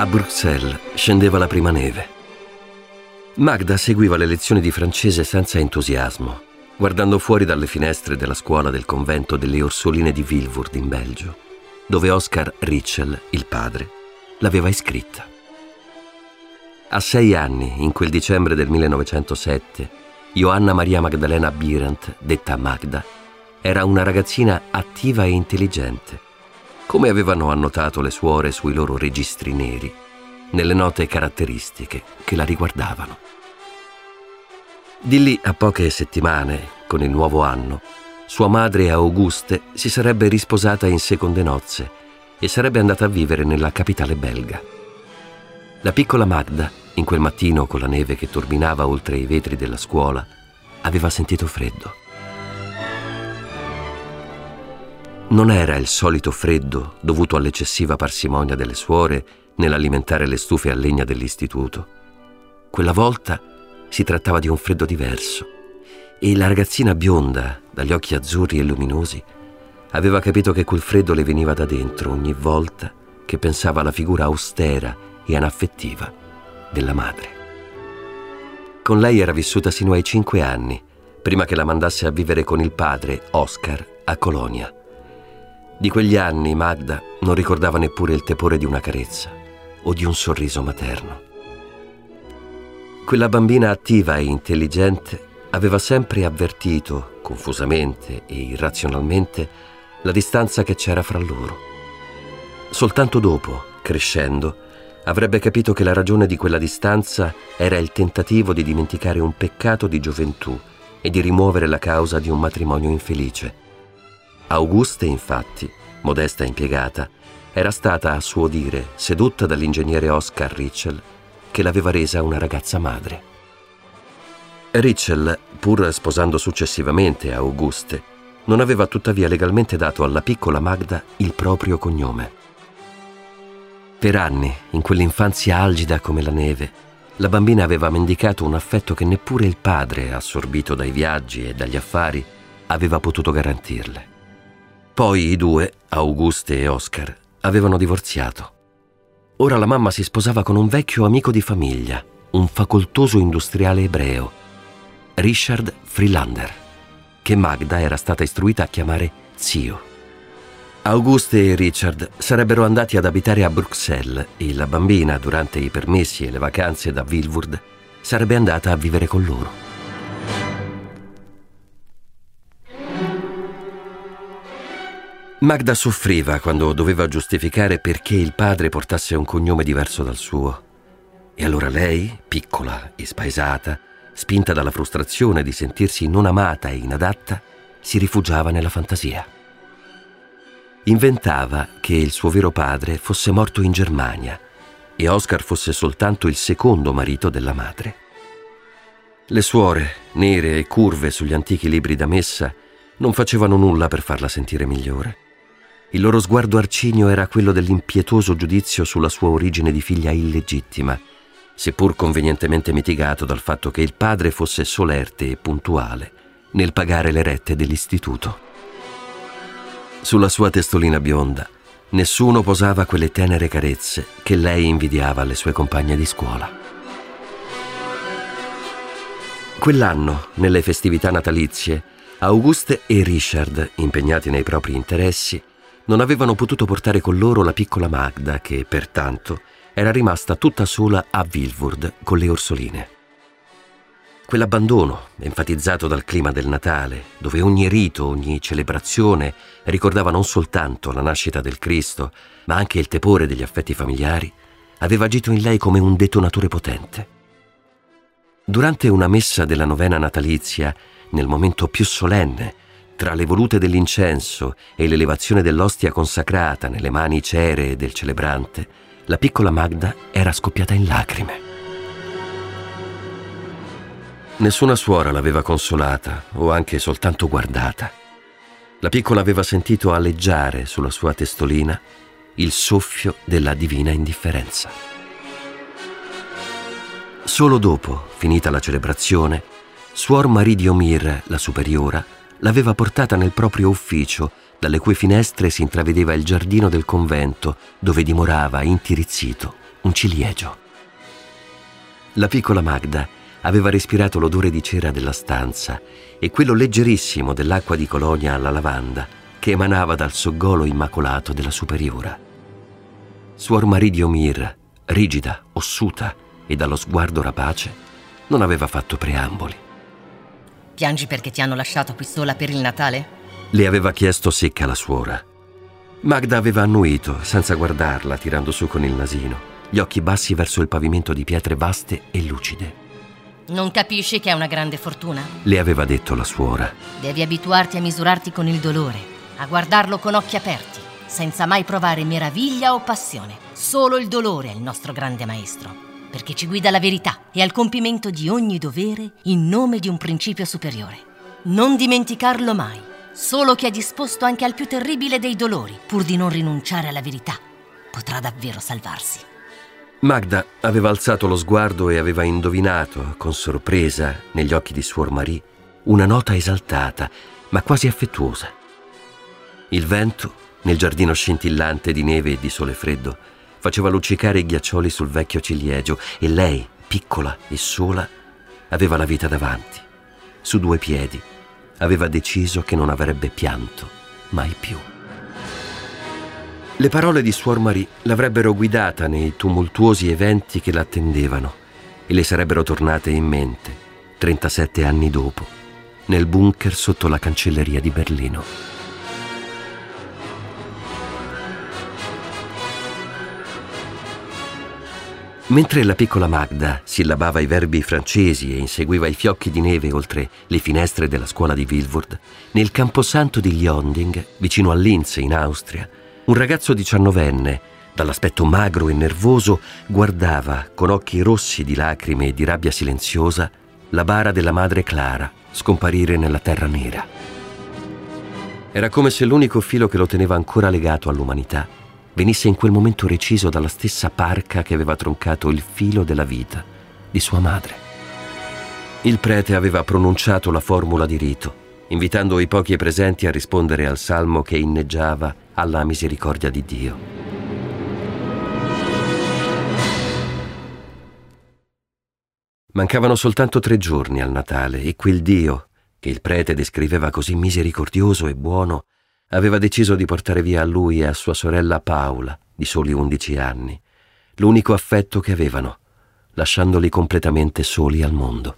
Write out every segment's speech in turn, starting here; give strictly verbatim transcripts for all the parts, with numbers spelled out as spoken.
A Bruxelles scendeva la prima neve. Magda seguiva le lezioni di francese senza entusiasmo, guardando fuori dalle finestre della scuola del convento delle Orsoline di Vilvoorde in Belgio, dove Oscar Ritschl, il padre, l'aveva iscritta. A sei anni, in quel dicembre del millenovecentosette, Johanna Maria Magdalena Bierent, detta Magda, era una ragazzina attiva e intelligente, come avevano annotato le suore sui loro registri neri, nelle note caratteristiche che la riguardavano. Di lì a poche settimane, con il nuovo anno, sua madre Auguste si sarebbe risposata in seconde nozze e sarebbe andata a vivere nella capitale belga. La piccola Magda, in quel mattino con la neve che turbinava oltre i vetri della scuola, aveva sentito freddo. Non era il solito freddo dovuto all'eccessiva parsimonia delle suore nell'alimentare le stufe a legna dell'istituto. Quella volta si trattava di un freddo diverso e la ragazzina bionda, dagli occhi azzurri e luminosi, aveva capito che quel freddo le veniva da dentro ogni volta che pensava alla figura austera e anaffettiva della madre. Con lei era vissuta sino ai cinque anni, prima che la mandasse a vivere con il padre, Oscar, a Colonia. Di quegli anni Magda non ricordava neppure il tepore di una carezza o di un sorriso materno. Quella bambina attiva e intelligente aveva sempre avvertito, confusamente e irrazionalmente, la distanza che c'era fra loro. Soltanto dopo, crescendo, avrebbe capito che la ragione di quella distanza era il tentativo di dimenticare un peccato di gioventù e di rimuovere la causa di un matrimonio infelice. Auguste, infatti, modesta impiegata, era stata, a suo dire, sedotta dall'ingegnere Oscar Ritschl, che l'aveva resa una ragazza madre. Ritschl, pur sposando successivamente Auguste, non aveva tuttavia legalmente dato alla piccola Magda il proprio cognome. Per anni, in quell'infanzia algida come la neve, la bambina aveva mendicato un affetto che neppure il padre, assorbito dai viaggi e dagli affari, aveva potuto garantirle. Poi i due, Auguste e Oscar, avevano divorziato. Ora la mamma si sposava con un vecchio amico di famiglia, un facoltoso industriale ebreo, Richard Friedlander, che Magda era stata istruita a chiamare zio. Auguste e Richard sarebbero andati ad abitare a Bruxelles e la bambina, durante i permessi e le vacanze da Vilvoorde, sarebbe andata a vivere con loro. Magda soffriva quando doveva giustificare perché il padre portasse un cognome diverso dal suo. E allora lei, piccola e spaesata, spinta dalla frustrazione di sentirsi non amata e inadatta, si rifugiava nella fantasia. Inventava che il suo vero padre fosse morto in Germania e Oscar fosse soltanto il secondo marito della madre. Le suore, nere e curve sugli antichi libri da messa, non facevano nulla per farla sentire migliore. Il loro sguardo arcigno era quello dell'impietoso giudizio sulla sua origine di figlia illegittima, seppur convenientemente mitigato dal fatto che il padre fosse solerte e puntuale nel pagare le rette dell'istituto. Sulla sua testolina bionda nessuno posava quelle tenere carezze che lei invidiava alle sue compagne di scuola. Quell'anno, nelle festività natalizie, Auguste e Richard, impegnati nei propri interessi, non avevano potuto portare con loro la piccola Magda che, pertanto, era rimasta tutta sola a Vilvoorde con le Orsoline. Quell'abbandono, enfatizzato dal clima del Natale, dove ogni rito, ogni celebrazione ricordava non soltanto la nascita del Cristo, ma anche il tepore degli affetti familiari, aveva agito in lei come un detonatore potente. Durante una messa della novena natalizia, nel momento più solenne, tra le volute dell'incenso e l'elevazione dell'ostia consacrata nelle mani ceree del celebrante, la piccola Magda era scoppiata in lacrime. Nessuna suora l'aveva consolata o anche soltanto guardata. La piccola aveva sentito aleggiare sulla sua testolina il soffio della divina indifferenza. Solo dopo, finita la celebrazione, suor Marie Diomir, la superiora, l'aveva portata nel proprio ufficio, dalle cui finestre si intravedeva il giardino del convento, dove dimorava, intirizzito, un ciliegio. La piccola Magda aveva respirato l'odore di cera della stanza e quello leggerissimo dell'acqua di colonia alla lavanda che emanava dal soggolo immacolato della superiora. Suor Marie Diomir, rigida, ossuta e dallo sguardo rapace, non aveva fatto preamboli. Piangi perché ti hanno lasciato qui sola per il Natale? Le aveva chiesto secca la suora. Magda aveva annuito, senza guardarla, tirando su con il nasino, gli occhi bassi verso il pavimento di pietre vaste e lucide. Non capisci che è una grande fortuna? Le aveva detto la suora. Devi abituarti a misurarti con il dolore, a guardarlo con occhi aperti, senza mai provare meraviglia o passione. Solo il dolore è il nostro grande maestro, perché ci guida alla verità e al compimento di ogni dovere in nome di un principio superiore. Non dimenticarlo mai. Solo chi è disposto anche al più terribile dei dolori, pur di non rinunciare alla verità, potrà davvero salvarsi. Magda aveva alzato lo sguardo e aveva indovinato, con sorpresa, negli occhi di Suor Marie, una nota esaltata, ma quasi affettuosa. Il vento, nel giardino scintillante di neve e di sole freddo, faceva luccicare i ghiaccioli sul vecchio ciliegio e lei, piccola e sola, aveva la vita davanti. Su due piedi, aveva deciso che non avrebbe pianto mai più. Le parole di Suor Marie l'avrebbero guidata nei tumultuosi eventi che l'attendevano e le sarebbero tornate in mente, trentasette anni dopo, nel bunker sotto la cancelleria di Berlino. Mentre la piccola Magda sillabava i verbi francesi e inseguiva i fiocchi di neve oltre le finestre della scuola di Vilvoord, nel camposanto di Lionding, vicino a Linz in Austria, un ragazzo diciannovenne, dall'aspetto magro e nervoso, guardava con occhi rossi di lacrime e di rabbia silenziosa la bara della madre Clara scomparire nella terra nera. Era come se l'unico filo che lo teneva ancora legato all'umanità venisse in quel momento reciso dalla stessa parca che aveva troncato il filo della vita di sua madre. Il prete aveva pronunciato la formula di rito, invitando i pochi presenti a rispondere al salmo che inneggiava alla misericordia di Dio. Mancavano soltanto tre giorni al Natale e quel Dio, che il prete descriveva così misericordioso e buono, aveva deciso di portare via a lui e a sua sorella Paula, di soli undici anni, l'unico affetto che avevano, lasciandoli completamente soli al mondo.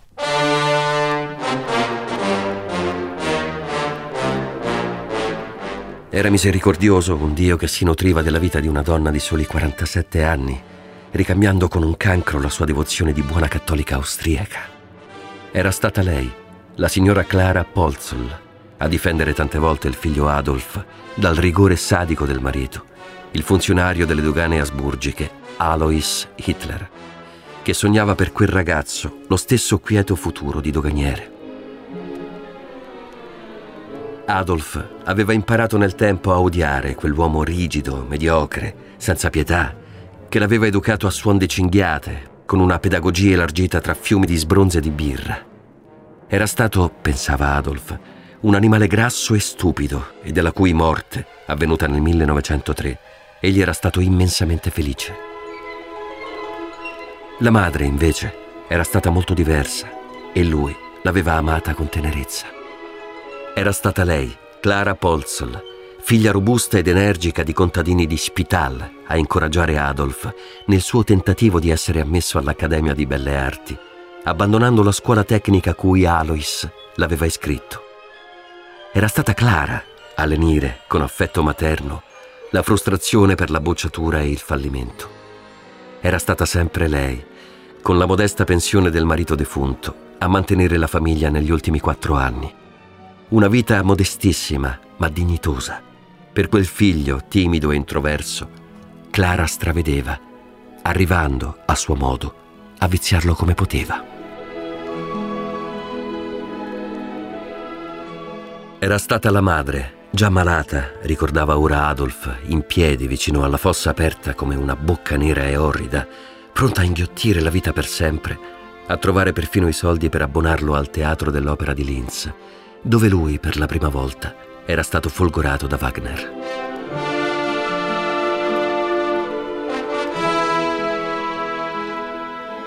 Era misericordioso un Dio che si nutriva della vita di una donna di soli quarantasette anni, ricambiando con un cancro la sua devozione di buona cattolica austriaca. Era stata lei, la signora Clara Polzl, a difendere tante volte il figlio Adolf dal rigore sadico del marito, il funzionario delle dogane asburgiche, Alois Hitler, che sognava per quel ragazzo lo stesso quieto futuro di doganiere. Adolf aveva imparato nel tempo a odiare quell'uomo rigido, mediocre, senza pietà, che l'aveva educato a suon di cinghiate, con una pedagogia elargita tra fiumi di sbronze e di birra. Era stato, pensava Adolf, un animale grasso e stupido e della cui morte, avvenuta nel millenovecentotre, egli era stato immensamente felice. La madre, invece, era stata molto diversa e lui l'aveva amata con tenerezza. Era stata lei, Clara Polzl, figlia robusta ed energica di contadini di Spital, a incoraggiare Adolf nel suo tentativo di essere ammesso all'Accademia di Belle Arti, abbandonando la scuola tecnica a cui Alois l'aveva iscritto. Era stata Clara a lenire, con affetto materno, la frustrazione per la bocciatura e il fallimento. Era stata sempre lei, con la modesta pensione del marito defunto, a mantenere la famiglia negli ultimi quattro anni. Una vita modestissima, ma dignitosa. Per quel figlio timido e introverso, Clara stravedeva, arrivando, a suo modo, a viziarlo come poteva. Era stata la madre, già malata, ricordava ora Adolf, in piedi vicino alla fossa aperta come una bocca nera e orrida, pronta a inghiottire la vita per sempre, a trovare perfino i soldi per abbonarlo al teatro dell'opera di Linz, dove lui, per la prima volta, era stato folgorato da Wagner.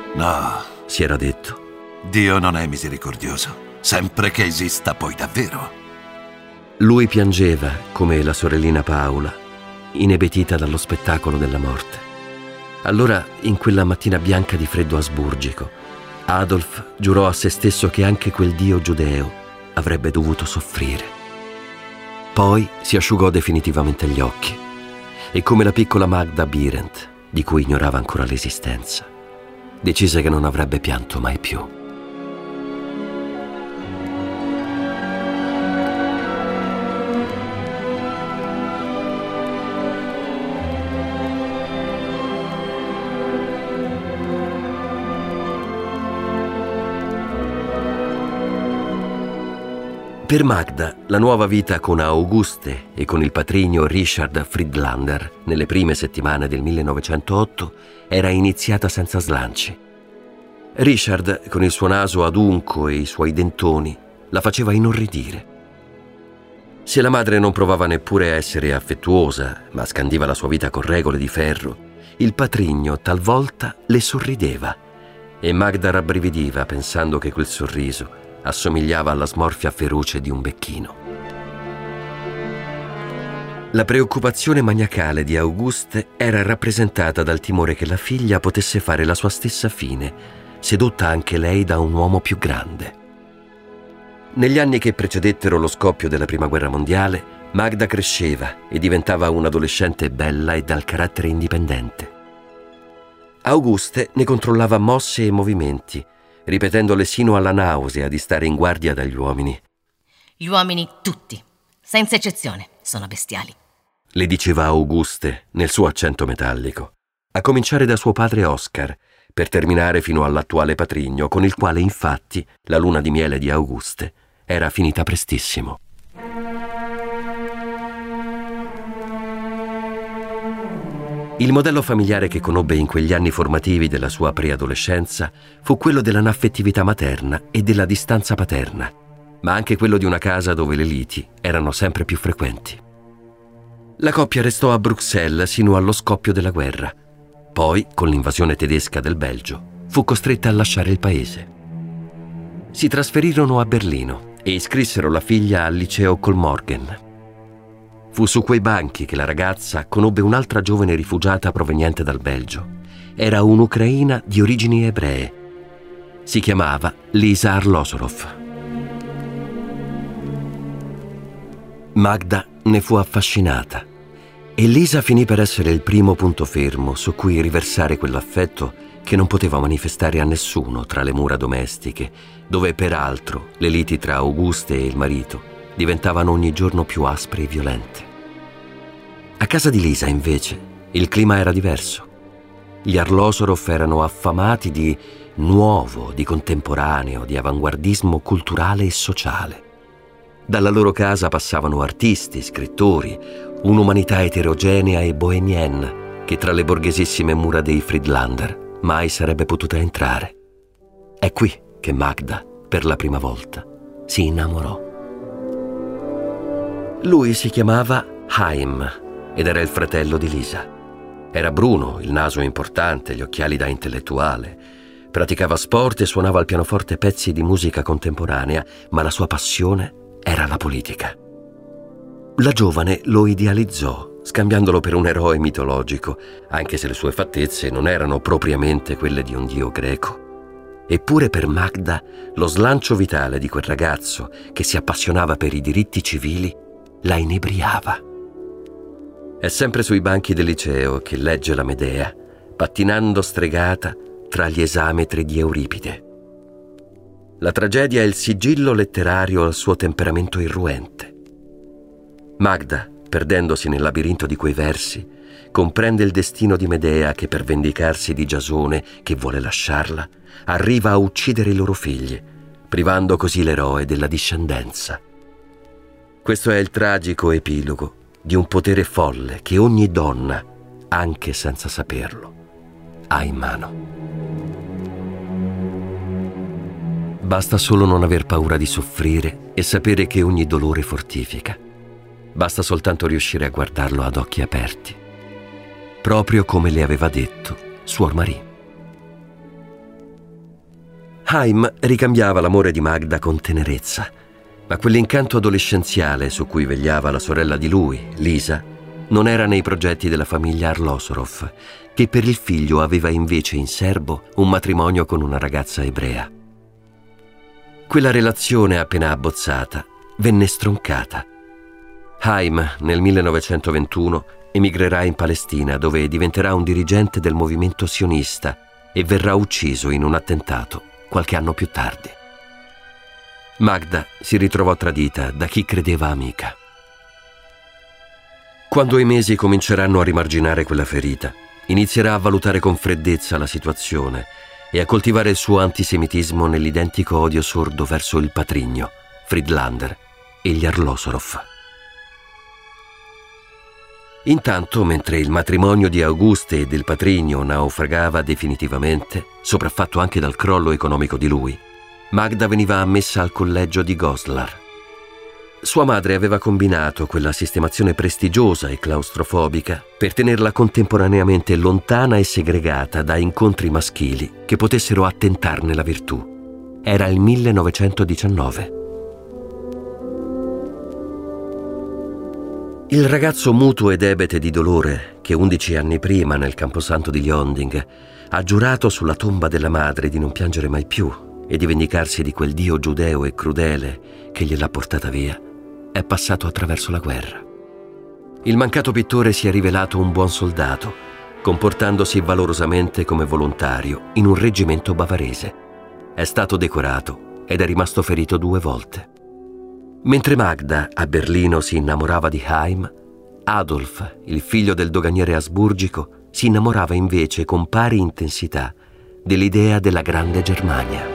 No, si era detto. Dio non è misericordioso, sempre che esista poi davvero. Lui piangeva come la sorellina Paola, inebetita dallo spettacolo della morte. Allora, in quella mattina bianca di freddo asburgico, Adolf giurò a se stesso che anche quel Dio giudeo avrebbe dovuto soffrire. Poi si asciugò definitivamente gli occhi e, come la piccola Magda Birent, di cui ignorava ancora l'esistenza, decise che non avrebbe pianto mai più. Per Magda, la nuova vita con Auguste e con il patrigno Richard Friedlander nelle prime settimane del millenovecentootto era iniziata senza slanci. Richard, con il suo naso adunco e i suoi dentoni, la faceva inorridire. Se la madre non provava neppure a essere affettuosa, ma scandiva la sua vita con regole di ferro, il patrigno talvolta le sorrideva e Magda rabbrividiva pensando che quel sorriso assomigliava alla smorfia feroce di un becchino. La preoccupazione maniacale di Auguste era rappresentata dal timore che la figlia potesse fare la sua stessa fine, sedotta anche lei da un uomo più grande. Negli anni che precedettero lo scoppio della Prima Guerra Mondiale, Magda cresceva e diventava un'adolescente bella e dal carattere indipendente. Auguste ne controllava mosse e movimenti, ripetendole sino alla nausea di stare in guardia dagli uomini. Gli uomini tutti, senza eccezione, sono bestiali, le diceva Auguste nel suo accento metallico, a cominciare da suo padre Oscar, per terminare fino all'attuale patrigno, con il quale infatti la luna di miele di Auguste era finita prestissimo. Il modello familiare che conobbe in quegli anni formativi della sua preadolescenza fu quello dell'anaffettività materna e della distanza paterna, ma anche quello di una casa dove le liti erano sempre più frequenti. La coppia restò a Bruxelles sino allo scoppio della guerra. Poi, con l'invasione tedesca del Belgio, fu costretta a lasciare il paese. Si trasferirono a Berlino e iscrissero la figlia al liceo Kolmorgen. Fu su quei banchi che la ragazza conobbe un'altra giovane rifugiata proveniente dal Belgio. Era un'ucraina di origini ebree. Si chiamava Lisa Arlosorov. Magda ne fu affascinata e Lisa finì per essere il primo punto fermo su cui riversare quell'affetto che non poteva manifestare a nessuno tra le mura domestiche, dove peraltro le liti tra Auguste e il marito diventavano ogni giorno più aspre e violente. A casa di Lisa, invece, il clima era diverso. Gli Arlosorov erano affamati di nuovo, di contemporaneo, di avanguardismo culturale e sociale. Dalla loro casa passavano artisti, scrittori, un'umanità eterogenea e bohemienne che tra le borghesissime mura dei Friedlander mai sarebbe potuta entrare. È qui che Magda, per la prima volta, si innamorò. Lui si chiamava Haim ed era il fratello di Lisa. Era bruno, il naso importante, gli occhiali da intellettuale. Praticava sport e suonava al pianoforte pezzi di musica contemporanea, ma la sua passione era la politica. La giovane lo idealizzò, scambiandolo per un eroe mitologico, anche se le sue fattezze non erano propriamente quelle di un dio greco. Eppure per Magda lo slancio vitale di quel ragazzo che si appassionava per i diritti civili la inebriava. È sempre sui banchi del liceo che legge la Medea, pattinando stregata tra gli esametri di Euripide. La tragedia è il sigillo letterario al suo temperamento irruente. Magda, perdendosi nel labirinto di quei versi, comprende il destino di Medea che, per vendicarsi di Giasone che vuole lasciarla, arriva a uccidere i loro figli, privando così l'eroe della discendenza. Questo è il tragico epilogo di un potere folle che ogni donna, anche senza saperlo, ha in mano. Basta solo non aver paura di soffrire e sapere che ogni dolore fortifica. Basta soltanto riuscire a guardarlo ad occhi aperti, proprio come le aveva detto Suor Marie. Haim ricambiava l'amore di Magda con tenerezza, ma quell'incanto adolescenziale su cui vegliava la sorella di lui, Lisa, non era nei progetti della famiglia Arlosorov, che per il figlio aveva invece in serbo un matrimonio con una ragazza ebrea. Quella relazione appena abbozzata venne stroncata. Haim nel millenovecentoventuno emigrerà in Palestina, dove diventerà un dirigente del movimento sionista e verrà ucciso in un attentato qualche anno più tardi. Magda si ritrovò tradita da chi credeva amica. Quando i mesi cominceranno a rimarginare quella ferita, inizierà a valutare con freddezza la situazione e a coltivare il suo antisemitismo nell'identico odio sordo verso il patrigno, Friedlander e gli Arlosorov. Intanto, mentre il matrimonio di Auguste e del patrigno naufragava definitivamente, sopraffatto anche dal crollo economico di lui, Magda veniva ammessa al collegio di Goslar. Sua madre aveva combinato quella sistemazione prestigiosa e claustrofobica per tenerla contemporaneamente lontana e segregata da incontri maschili che potessero attentarne la virtù. Era il millenovecentodiciannove. Il ragazzo muto ed ebete di dolore che undici anni prima nel camposanto di Lionding ha giurato sulla tomba della madre di non piangere mai più e di vendicarsi di quel dio giudeo e crudele che gliel'ha portata via, è passato attraverso la guerra. Il mancato pittore si è rivelato un buon soldato, comportandosi valorosamente come volontario in un reggimento bavarese. È stato decorato ed è rimasto ferito due volte. Mentre Magda a Berlino si innamorava di Haim, Adolf, il figlio del doganiere asburgico, si innamorava invece con pari intensità dell'idea della grande Germania.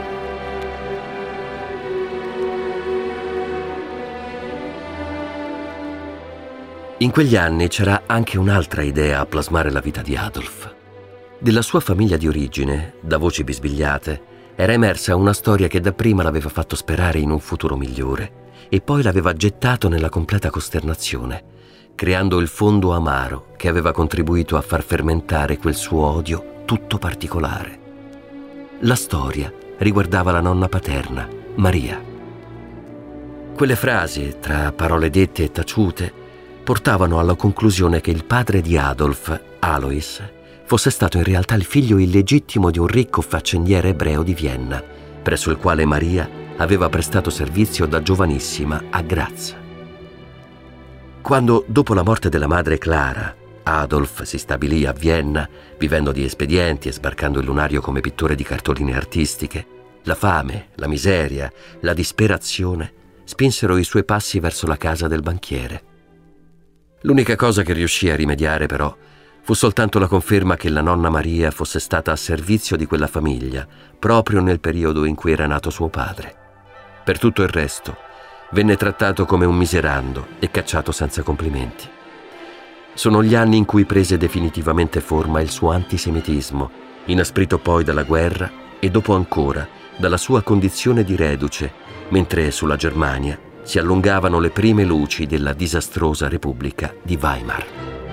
In quegli anni c'era anche un'altra idea a plasmare la vita di Adolf. Della sua famiglia di origine, da voci bisbigliate, era emersa una storia che dapprima l'aveva fatto sperare in un futuro migliore e poi l'aveva gettato nella completa costernazione, creando il fondo amaro che aveva contribuito a far fermentare quel suo odio tutto particolare. La storia riguardava la nonna paterna, Maria. Quelle frasi, tra parole dette e taciute, portavano alla conclusione che il padre di Adolf, Alois, fosse stato in realtà il figlio illegittimo di un ricco faccendiere ebreo di Vienna, presso il quale Maria aveva prestato servizio da giovanissima a Graz. Quando, dopo la morte della madre Clara, Adolf si stabilì a Vienna, vivendo di espedienti e sbarcando il lunario come pittore di cartoline artistiche, la fame, la miseria, la disperazione spinsero i suoi passi verso la casa del banchiere. L'unica cosa che riuscì a rimediare, però, fu soltanto la conferma che la nonna Maria fosse stata a servizio di quella famiglia proprio nel periodo in cui era nato suo padre. Per tutto il resto, venne trattato come un miserando e cacciato senza complimenti. Sono gli anni in cui prese definitivamente forma il suo antisemitismo, inasprito poi dalla guerra e dopo ancora dalla sua condizione di reduce, mentre sulla Germania si allungavano le prime luci della disastrosa Repubblica di Weimar.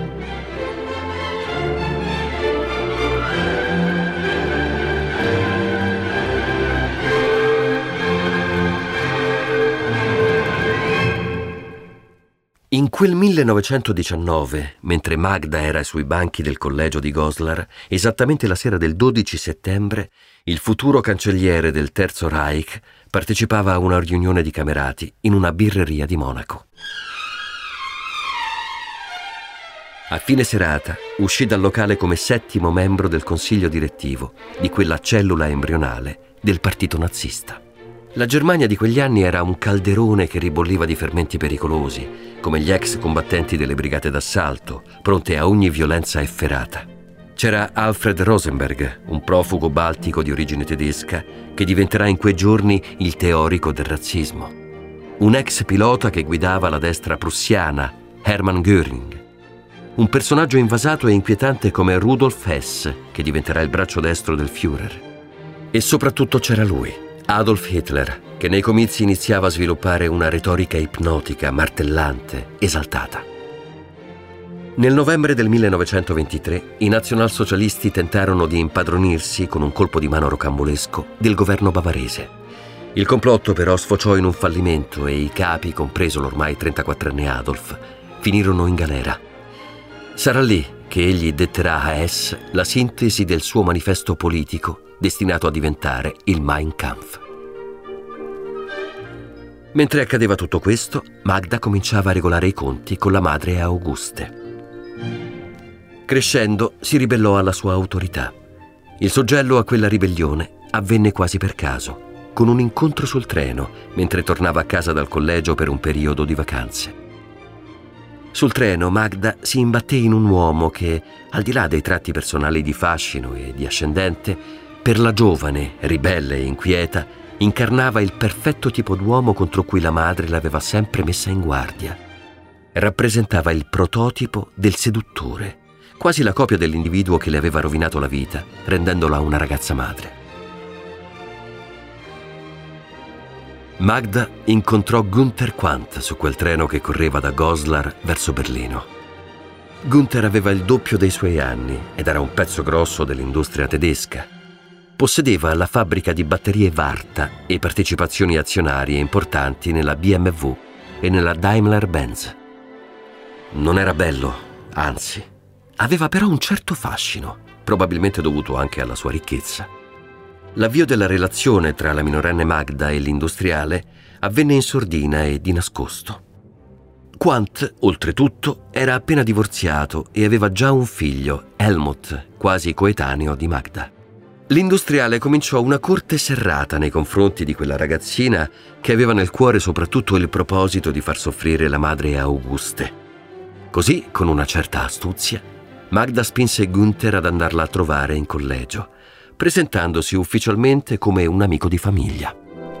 In quel millenovecentodiciannove, mentre Magda era sui banchi del collegio di Goslar, esattamente la sera del dodici settembre, il futuro cancelliere del Terzo Reich partecipava a una riunione di camerati in una birreria di Monaco. A fine serata uscì dal locale come settimo membro del consiglio direttivo di quella cellula embrionale del partito nazista. La Germania di quegli anni era un calderone che ribolliva di fermenti pericolosi, come gli ex combattenti delle brigate d'assalto, pronte a ogni violenza efferata. C'era Alfred Rosenberg, un profugo baltico di origine tedesca, che diventerà in quei giorni il teorico del razzismo. Un ex pilota che guidava la destra prussiana, Hermann Göring. Un personaggio invasato e inquietante come Rudolf Hess, che diventerà il braccio destro del Führer. E soprattutto c'era lui, Adolf Hitler, che nei comizi iniziava a sviluppare una retorica ipnotica, martellante, esaltata. Nel novembre del millenovecentoventitré i nazionalsocialisti tentarono di impadronirsi con un colpo di mano rocambolesco del governo bavarese. Il complotto però sfociò in un fallimento e i capi, compreso l'ormai trentaquattrenne Adolf, finirono in galera. Sarà lì che egli detterà a Hess la sintesi del suo manifesto politico destinato a diventare il Mein Kampf. Mentre accadeva tutto questo, Magda cominciava a regolare i conti con la madre Auguste. Crescendo, si ribellò alla sua autorità. Il suggello a quella ribellione avvenne quasi per caso, con un incontro sul treno, mentre tornava a casa dal collegio per un periodo di vacanze. Sul treno Magda si imbatté in un uomo che, al di là dei tratti personali di fascino e di ascendente, per la giovane, ribelle e inquieta, incarnava il perfetto tipo d'uomo contro cui la madre l'aveva sempre messa in guardia. Rappresentava il prototipo del seduttore, quasi la copia dell'individuo che le aveva rovinato la vita, rendendola una ragazza madre. Magda incontrò Günther Quandt su quel treno che correva da Goslar verso Berlino. Günther aveva il doppio dei suoi anni ed era un pezzo grosso dell'industria tedesca. Possedeva la fabbrica di batterie Varta e partecipazioni azionarie importanti nella B M W e nella Daimler-Benz. Non era bello, anzi, aveva però un certo fascino, probabilmente dovuto anche alla sua ricchezza. L'avvio della relazione tra la minorenne Magda e l'industriale avvenne in sordina e di nascosto. Quandt, oltretutto, era appena divorziato e aveva già un figlio, Helmut, quasi coetaneo di Magda. L'industriale cominciò una corte serrata nei confronti di quella ragazzina che aveva nel cuore soprattutto il proposito di far soffrire la madre Auguste. Così, con una certa astuzia, Magda spinse Günther ad andarla a trovare in collegio, presentandosi ufficialmente come un amico di famiglia.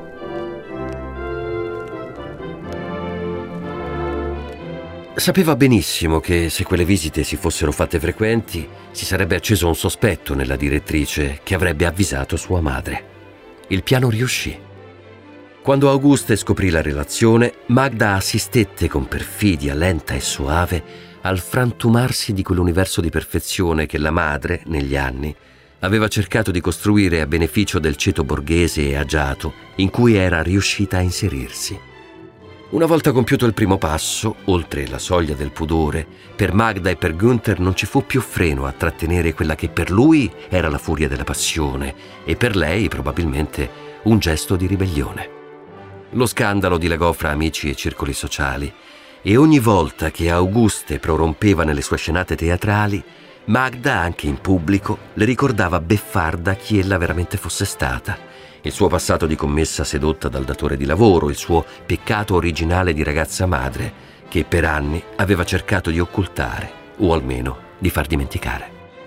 Sapeva benissimo che se quelle visite si fossero fatte frequenti, si sarebbe acceso un sospetto nella direttrice che avrebbe avvisato sua madre. Il piano riuscì. Quando Auguste scoprì la relazione, Magda assistette con perfidia lenta e soave al frantumarsi di quell'universo di perfezione che la madre, negli anni, aveva cercato di costruire a beneficio del ceto borghese e agiato in cui era riuscita a inserirsi. Una volta compiuto il primo passo, oltre la soglia del pudore, per Magda e per Günther non ci fu più freno a trattenere quella che per lui era la furia della passione e per lei probabilmente un gesto di ribellione. Lo scandalo dilegò fra amici e circoli sociali e ogni volta che Auguste prorompeva nelle sue scenate teatrali, Magda, anche in pubblico, le ricordava beffarda chi ella veramente fosse stata, il suo passato di commessa sedotta dal datore di lavoro, il suo peccato originale di ragazza madre, che per anni aveva cercato di occultare, o almeno di far dimenticare.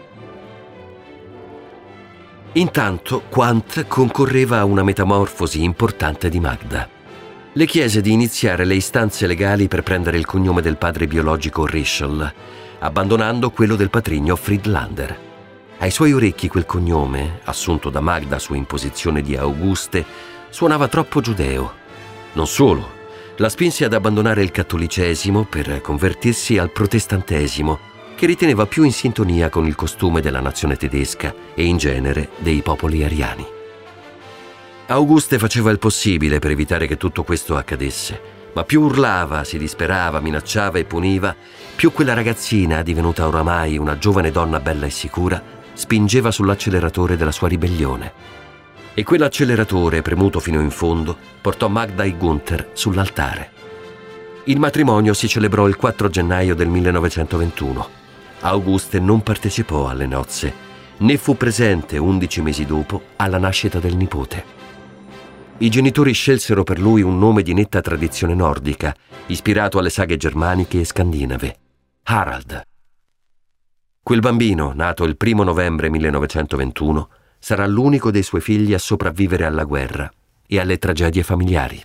Intanto Quandt concorreva a una metamorfosi importante di Magda. Le chiese di iniziare le istanze legali per prendere il cognome del padre biologico Rischel, abbandonando quello del patrigno Friedlander. Ai suoi orecchi quel cognome, assunto da Magda su imposizione di Auguste, suonava troppo giudeo. Non solo, la spinse ad abbandonare il cattolicesimo per convertirsi al protestantesimo, che riteneva più in sintonia con il costume della nazione tedesca e in genere dei popoli ariani. Auguste faceva il possibile per evitare che tutto questo accadesse, ma più urlava, si disperava, minacciava e puniva, più quella ragazzina, divenuta oramai una giovane donna bella e sicura, spingeva sull'acceleratore della sua ribellione. E quell'acceleratore, premuto fino in fondo, portò Magda e Günther sull'altare. Il matrimonio si celebrò il quattro gennaio del millenovecentoventuno. Auguste non partecipò alle nozze, né fu presente undici mesi dopo alla nascita del nipote. I genitori scelsero per lui un nome di netta tradizione nordica, ispirato alle saghe germaniche e scandinave: Harald. Quel bambino, nato il primo novembre millenovecentoventuno, sarà l'unico dei suoi figli a sopravvivere alla guerra e alle tragedie familiari.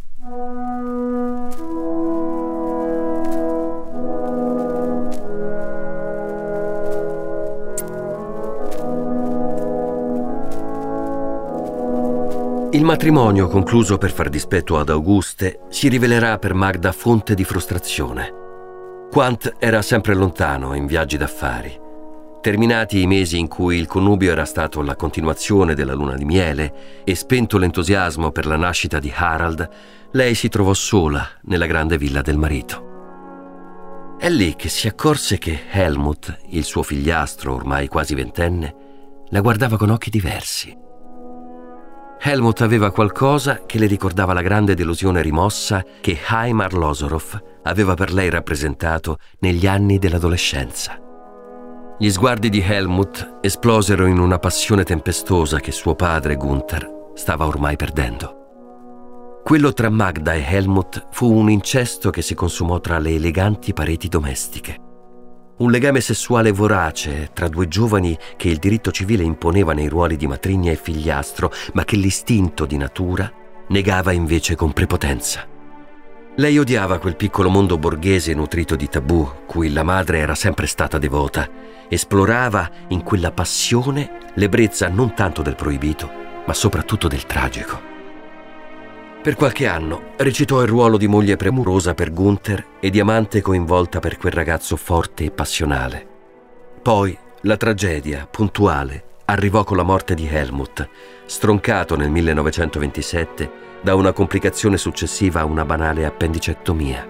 Il matrimonio, concluso per far dispetto ad Auguste, si rivelerà per Magda fonte di frustrazione. Quandt era sempre lontano, in viaggi d'affari. Terminati i mesi in cui il connubio era stato la continuazione della luna di miele e spento l'entusiasmo per la nascita di Harald, lei si trovò sola nella grande villa del marito. È lì che si accorse che Helmut, il suo figliastro ormai quasi ventenne, la guardava con occhi diversi. Helmut aveva qualcosa che le ricordava la grande delusione rimossa che Chaim Arlosoroff aveva per lei rappresentato negli anni dell'adolescenza. Gli sguardi di Helmut esplosero in una passione tempestosa che suo padre Gunther stava ormai perdendo. Quello tra Magda e Helmut fu un incesto che si consumò tra le eleganti pareti domestiche. Un legame sessuale vorace tra due giovani che il diritto civile imponeva nei ruoli di matrigna e figliastro, ma che l'istinto di natura negava invece con prepotenza. Lei odiava quel piccolo mondo borghese nutrito di tabù, cui la madre era sempre stata devota. Esplorava in quella passione l'ebbrezza non tanto del proibito, ma soprattutto del tragico. Per qualche anno recitò il ruolo di moglie premurosa per Gunther e di amante coinvolta per quel ragazzo forte e passionale. Poi la tragedia, puntuale, arrivò con la morte di Helmut, stroncato nel millenovecentoventisette da una complicazione successiva a una banale appendicectomia.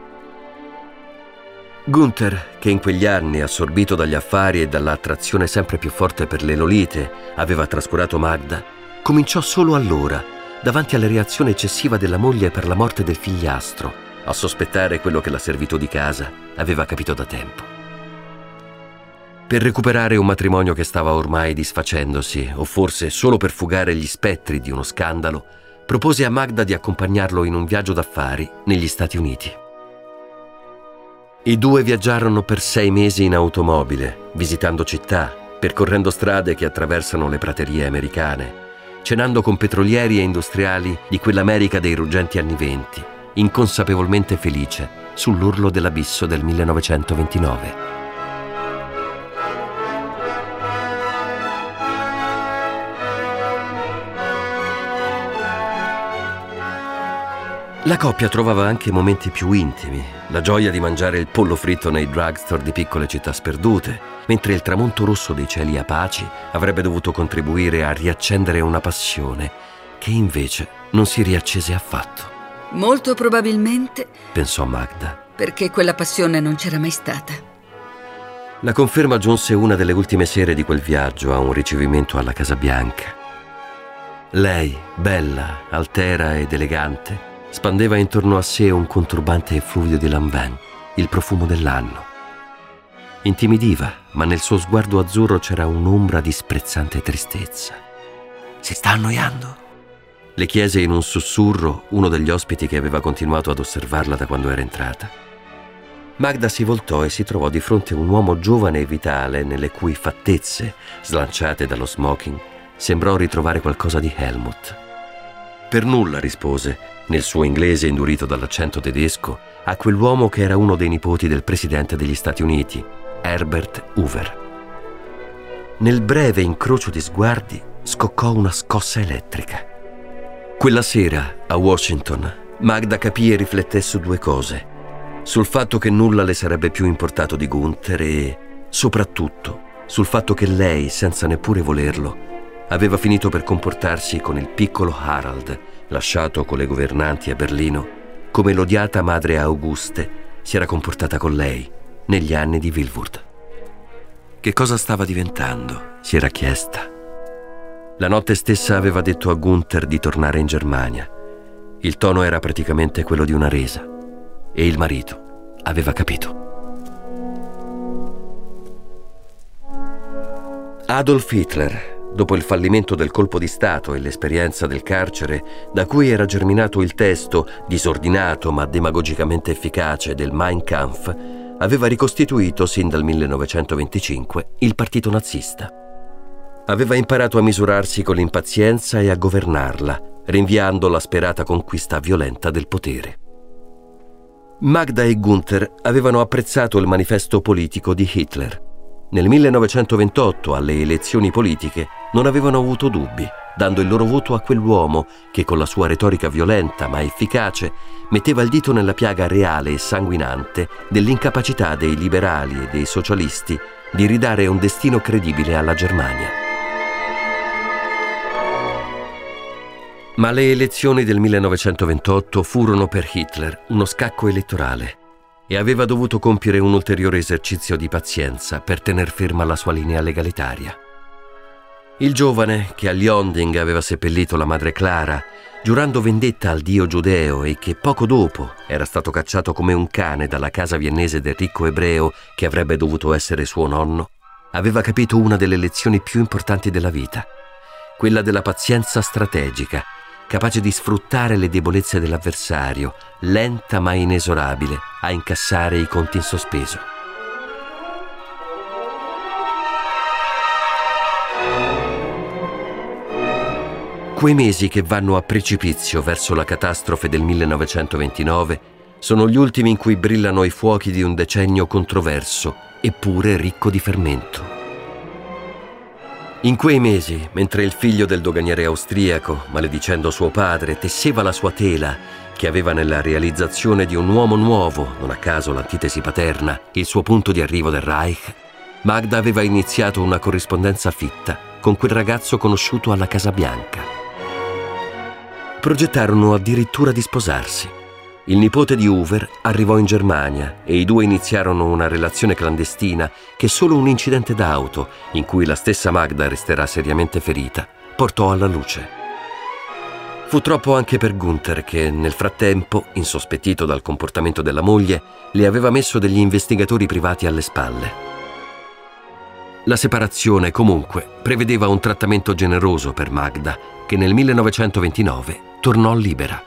Gunther, che in quegli anni, assorbito dagli affari e dall'attrazione sempre più forte per le Lolite, aveva trascurato Magda, cominciò solo allora, davanti alla reazione eccessiva della moglie per la morte del figliastro, a sospettare quello che la servitù di casa aveva capito da tempo. Per recuperare un matrimonio che stava ormai disfacendosi, o forse solo per fugare gli spettri di uno scandalo, propose a Magda di accompagnarlo in un viaggio d'affari negli Stati Uniti. I due viaggiarono per sei mesi in automobile, visitando città, percorrendo strade che attraversano le praterie americane, cenando con petrolieri e industriali di quell'America dei ruggenti anni venti, inconsapevolmente felice sull'orlo dell'abisso del millenovecentoventinove. La coppia trovava anche momenti più intimi, la gioia di mangiare il pollo fritto nei drugstore di piccole città sperdute, mentre il tramonto rosso dei cieli apaci avrebbe dovuto contribuire a riaccendere una passione che invece non si riaccese affatto. Molto probabilmente, pensò Magda, perché quella passione non c'era mai stata. La conferma giunse una delle ultime sere di quel viaggio a un ricevimento alla Casa Bianca. Lei, bella, altera ed elegante, spandeva intorno a sé un conturbante effluvio di Lanvin, il profumo dell'anno. Intimidiva, ma nel suo sguardo azzurro c'era un'ombra di sprezzante tristezza. «Si sta annoiando?» le chiese in un sussurro uno degli ospiti che aveva continuato ad osservarla da quando era entrata. Magda si voltò e si trovò di fronte a un uomo giovane e vitale nelle cui fattezze, slanciate dallo smoking, sembrò ritrovare qualcosa di Helmut. «Per nulla», rispose, nel suo inglese indurito dall'accento tedesco, a quell'uomo che era uno dei nipoti del presidente degli Stati Uniti, Herbert Hoover. Nel breve incrocio di sguardi scoccò una scossa elettrica. Quella sera, a Washington, Magda capì e rifletté su due cose: sul fatto che nulla le sarebbe più importato di Gunther e, soprattutto, sul fatto che lei, senza neppure volerlo, aveva finito per comportarsi con il piccolo Harald, lasciato con le governanti a Berlino, come l'odiata madre Auguste si era comportata con lei negli anni di Vilvoord. Che cosa stava diventando? Si era chiesta. La notte stessa aveva detto a Gunther di tornare in Germania. Il tono era praticamente quello di una resa e il marito aveva capito. Adolf Hitler, dopo il fallimento del colpo di Stato e l'esperienza del carcere, da cui era germinato il testo, disordinato ma demagogicamente efficace, del Mein Kampf, aveva ricostituito, sin dal millenovecentoventicinque, il partito nazista. Aveva imparato a misurarsi con l'impazienza e a governarla, rinviando la sperata conquista violenta del potere. Magda e Gunther avevano apprezzato il manifesto politico di Hitler. Nel millenovecentoventotto, alle elezioni politiche, non avevano avuto dubbi. dando il loro voto a quell'uomo che con la sua retorica violenta ma efficace metteva il dito nella piaga reale e sanguinante dell'incapacità dei liberali e dei socialisti di ridare un destino credibile alla Germania. Ma le elezioni del millenovecentoventotto furono per Hitler uno scacco elettorale e aveva dovuto compiere un ulteriore esercizio di pazienza per tener ferma la sua linea legalitaria. Il giovane, che a Lionding aveva seppellito la madre Clara, giurando vendetta al dio giudeo e che poco dopo era stato cacciato come un cane dalla casa viennese del ricco ebreo che avrebbe dovuto essere suo nonno, aveva capito una delle lezioni più importanti della vita, quella della pazienza strategica, capace di sfruttare le debolezze dell'avversario, lenta ma inesorabile a incassare i conti in sospeso. Quei mesi che vanno a precipizio verso la catastrofe del millenovecentoventinove sono gli ultimi in cui brillano i fuochi di un decennio controverso, eppure ricco di fermento. In quei mesi, mentre il figlio del doganiere austriaco, maledicendo suo padre, tesseva la sua tela, che aveva nella realizzazione di un uomo nuovo, non a caso l'antitesi paterna, il suo punto di arrivo del Reich, Magda aveva iniziato una corrispondenza fitta con quel ragazzo conosciuto alla Casa Bianca. Progettarono addirittura di sposarsi. Il nipote di Hoover arrivò in Germania e i due iniziarono una relazione clandestina che solo un incidente d'auto, in cui la stessa Magda resterà seriamente ferita, portò alla luce. Fu troppo anche per Gunther che, nel frattempo, insospettito dal comportamento della moglie, le aveva messo degli investigatori privati alle spalle. La separazione, comunque, prevedeva un trattamento generoso per Magda, che nel millenovecentoventinove tornò libera.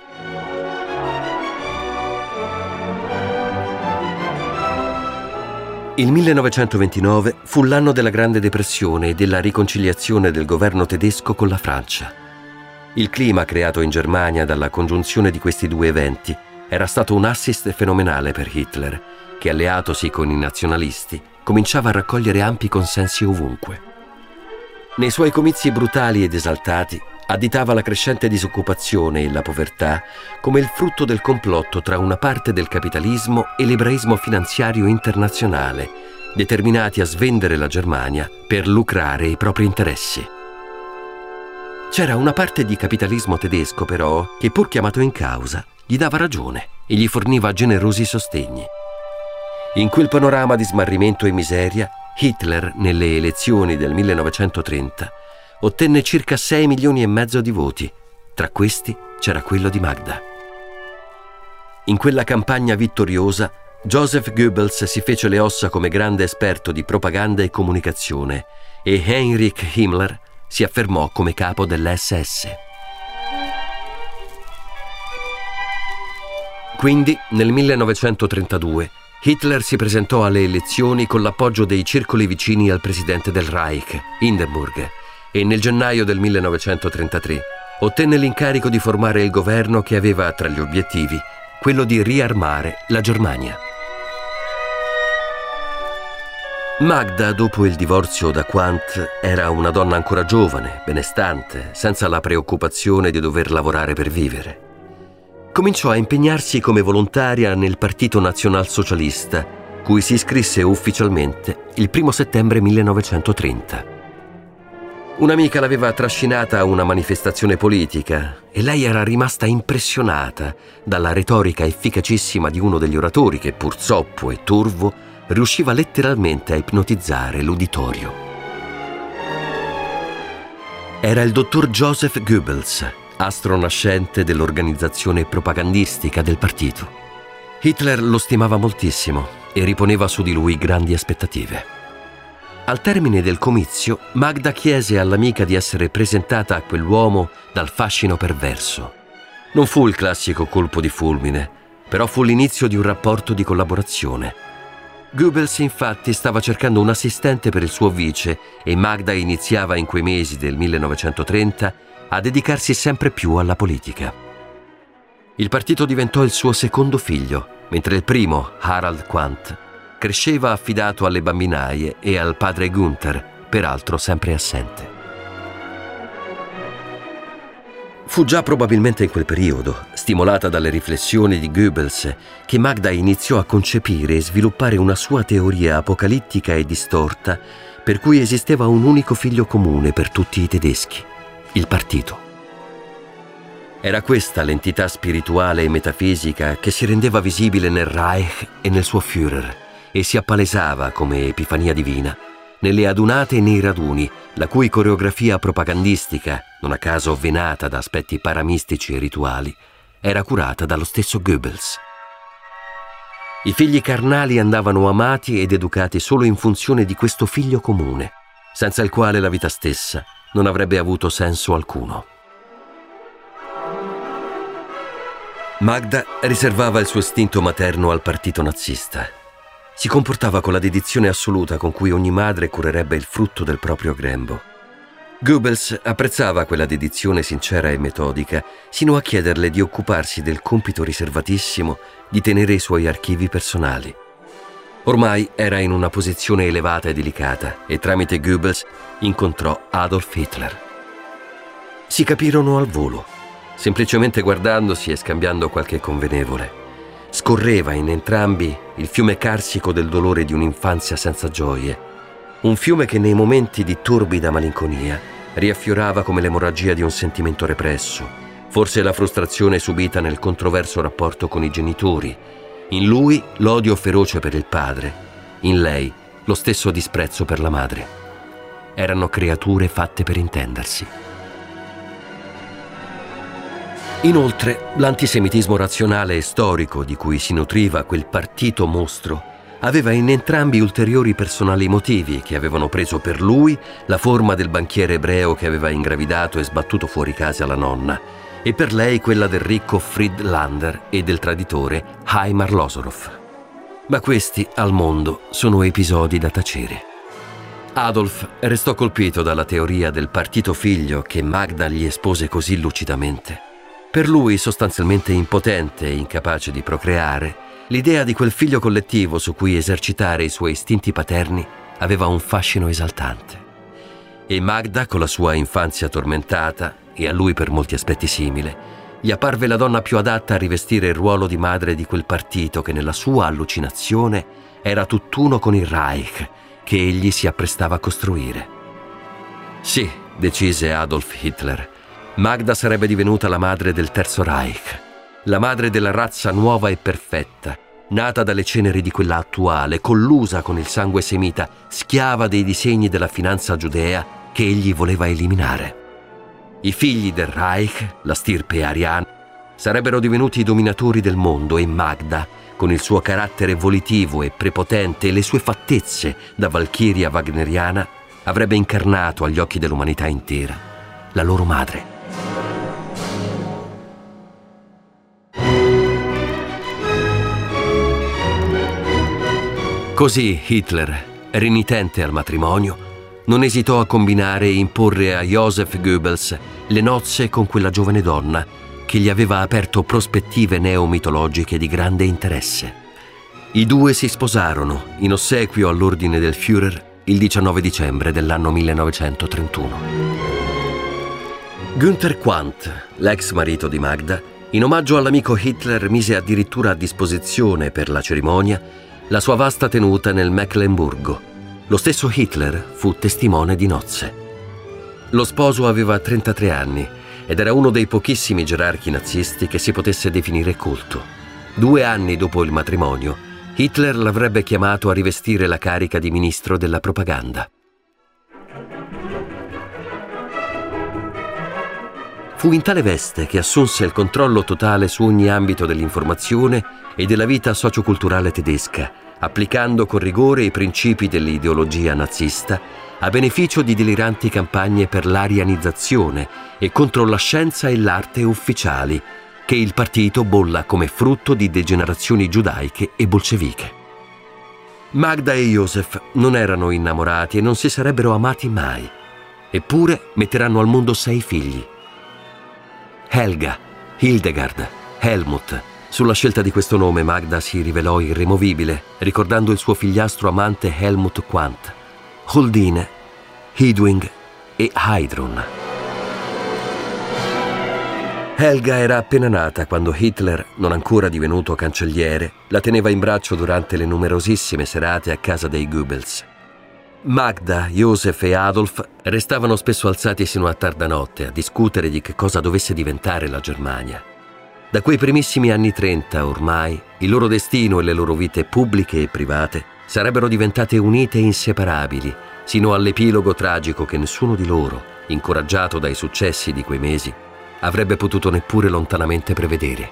Il millenovecentoventinove fu l'anno della Grande Depressione e della riconciliazione del governo tedesco con la Francia. Il clima creato in Germania dalla congiunzione di questi due eventi era stato un assist fenomenale per Hitler, che alleatosi con i nazionalisti cominciava a raccogliere ampi consensi ovunque. Nei suoi comizi brutali ed esaltati additava la crescente disoccupazione e la povertà come il frutto del complotto tra una parte del capitalismo e l'ebraismo finanziario internazionale, determinati a svendere la Germania per lucrare i propri interessi. C'era una parte di capitalismo tedesco, però, che pur chiamato in causa, gli dava ragione e gli forniva generosi sostegni. In quel panorama di smarrimento e miseria, Hitler, nelle elezioni del millenovecentotrenta, ottenne circa sei milioni e mezzo di voti. Tra questi c'era quello di Magda. In quella campagna vittoriosa, Joseph Goebbels si fece le ossa come grande esperto di propaganda e comunicazione e Heinrich Himmler si affermò come capo dell'esse esse. Quindi, nel millenovecentotrentadue, Hitler si presentò alle elezioni con l'appoggio dei circoli vicini al presidente del Reich, Hindenburg, e nel gennaio del millenovecentotrentatré ottenne l'incarico di formare il governo che aveva tra gli obiettivi quello di riarmare la Germania. Magda, dopo il divorzio da Quandt, era una donna ancora giovane, benestante, senza la preoccupazione di dover lavorare per vivere. Cominciò a impegnarsi come volontaria nel Partito Nazionalsocialista, cui si iscrisse ufficialmente il primo settembre millenovecentotrenta. Un'amica l'aveva trascinata a una manifestazione politica e lei era rimasta impressionata dalla retorica efficacissima di uno degli oratori che, pur zoppo e turvo, riusciva letteralmente a ipnotizzare l'uditorio. Era il dottor Joseph Goebbels, astro nascente dell'organizzazione propagandistica del partito. Hitler lo stimava moltissimo e riponeva su di lui grandi aspettative. Al termine del comizio, Magda chiese all'amica di essere presentata a quell'uomo dal fascino perverso. Non fu il classico colpo di fulmine, però fu l'inizio di un rapporto di collaborazione. Goebbels infatti stava cercando un assistente per il suo vice e Magda iniziava in quei mesi del millenovecentotrenta a dedicarsi sempre più alla politica. Il partito diventò il suo secondo figlio, mentre il primo, Harald Quandt, cresceva affidato alle bambinaie e al padre Gunther, peraltro sempre assente. Fu già probabilmente in quel periodo, stimolata dalle riflessioni di Goebbels, che Magda iniziò a concepire e sviluppare una sua teoria apocalittica e distorta, per cui esisteva un unico figlio comune per tutti i tedeschi, il partito. Era questa l'entità spirituale e metafisica che si rendeva visibile nel Reich e nel suo Führer e si appalesava come epifania divina nelle adunate e nei raduni, la cui coreografia propagandistica, non a caso venata da aspetti paramistici e rituali, era curata dallo stesso Goebbels. I figli carnali andavano amati ed educati solo in funzione di questo figlio comune, senza il quale la vita stessa non avrebbe avuto senso alcuno. Magda riservava il suo istinto materno al partito nazista. Si comportava con la dedizione assoluta con cui ogni madre curerebbe il frutto del proprio grembo. Goebbels apprezzava quella dedizione sincera e metodica, sino a chiederle di occuparsi del compito riservatissimo di tenere i suoi archivi personali. Ormai era in una posizione elevata e delicata e tramite Goebbels incontrò Adolf Hitler. Si capirono al volo, semplicemente guardandosi e scambiando qualche convenevole. Scorreva in entrambi il fiume carsico del dolore di un'infanzia senza gioie, un fiume che nei momenti di torbida malinconia riaffiorava come l'emorragia di un sentimento represso, forse la frustrazione subita nel controverso rapporto con i genitori, in lui l'odio feroce per il padre, in lei lo stesso disprezzo per la madre. Erano creature fatte per intendersi. Inoltre, l'antisemitismo razionale e storico di cui si nutriva quel partito mostro aveva in entrambi ulteriori personali motivi che avevano preso per lui la forma del banchiere ebreo che aveva ingravidato e sbattuto fuori casa la nonna, e per lei quella del ricco Friedlander e del traditore Haim Arlosoroff. Ma questi, al mondo, sono episodi da tacere. Adolf restò colpito dalla teoria del partito figlio che Magda gli espose così lucidamente. Per lui, sostanzialmente impotente e incapace di procreare, l'idea di quel figlio collettivo su cui esercitare i suoi istinti paterni aveva un fascino esaltante. E Magda, con la sua infanzia tormentata, e a lui per molti aspetti simile, gli apparve la donna più adatta a rivestire il ruolo di madre di quel partito che nella sua allucinazione era tutt'uno con il Reich che egli si apprestava a costruire. Sì, decise Adolf Hitler, Magda sarebbe divenuta la madre del Terzo Reich, la madre della razza nuova e perfetta, nata dalle ceneri di quella attuale, collusa con il sangue semita, schiava dei disegni della finanza giudea che egli voleva eliminare. I figli del Reich, la stirpe ariana, sarebbero divenuti i dominatori del mondo e Magda, con il suo carattere volitivo e prepotente e le sue fattezze da valchiria wagneriana, avrebbe incarnato agli occhi dell'umanità intera la loro madre. Così Hitler, renitente al matrimonio, non esitò a combinare e imporre a Joseph Goebbels le nozze con quella giovane donna che gli aveva aperto prospettive neomitologiche di grande interesse. I due si sposarono in ossequio all'ordine del Führer il diciannove dicembre dell'anno millenovecentotrentuno. Günther Quandt, l'ex marito di Magda, in omaggio all'amico Hitler mise addirittura a disposizione per la cerimonia la sua vasta tenuta nel Meclemburgo. Lo stesso Hitler fu testimone di nozze. Lo sposo aveva trentatré anni ed era uno dei pochissimi gerarchi nazisti che si potesse definire colto. Due anni dopo il matrimonio, Hitler l'avrebbe chiamato a rivestire la carica di ministro della propaganda. Fu in tale veste che assunse il controllo totale su ogni ambito dell'informazione e della vita socioculturale tedesca, applicando con rigore i principi dell'ideologia nazista a beneficio di deliranti campagne per l'arianizzazione e contro la scienza e l'arte ufficiali, che il partito bolla come frutto di degenerazioni giudaiche e bolsceviche. Magda e Joseph non erano innamorati e non si sarebbero amati mai, eppure metteranno al mondo sei figli. Helga, Hildegard, Helmut. Sulla scelta di questo nome Magda si rivelò irremovibile, ricordando il suo figliastro amante Helmut Quandt, Huldine, Hedwig e Heidrun. Helga era appena nata quando Hitler, non ancora divenuto cancelliere, la teneva in braccio durante le numerosissime serate a casa dei Goebbels. Magda, Josef e Adolf restavano spesso alzati sino a tarda notte a discutere di che cosa dovesse diventare la Germania. Da quei primissimi anni trenta, ormai, il loro destino e le loro vite pubbliche e private sarebbero diventate unite e inseparabili, sino all'epilogo tragico che nessuno di loro, incoraggiato dai successi di quei mesi, avrebbe potuto neppure lontanamente prevedere.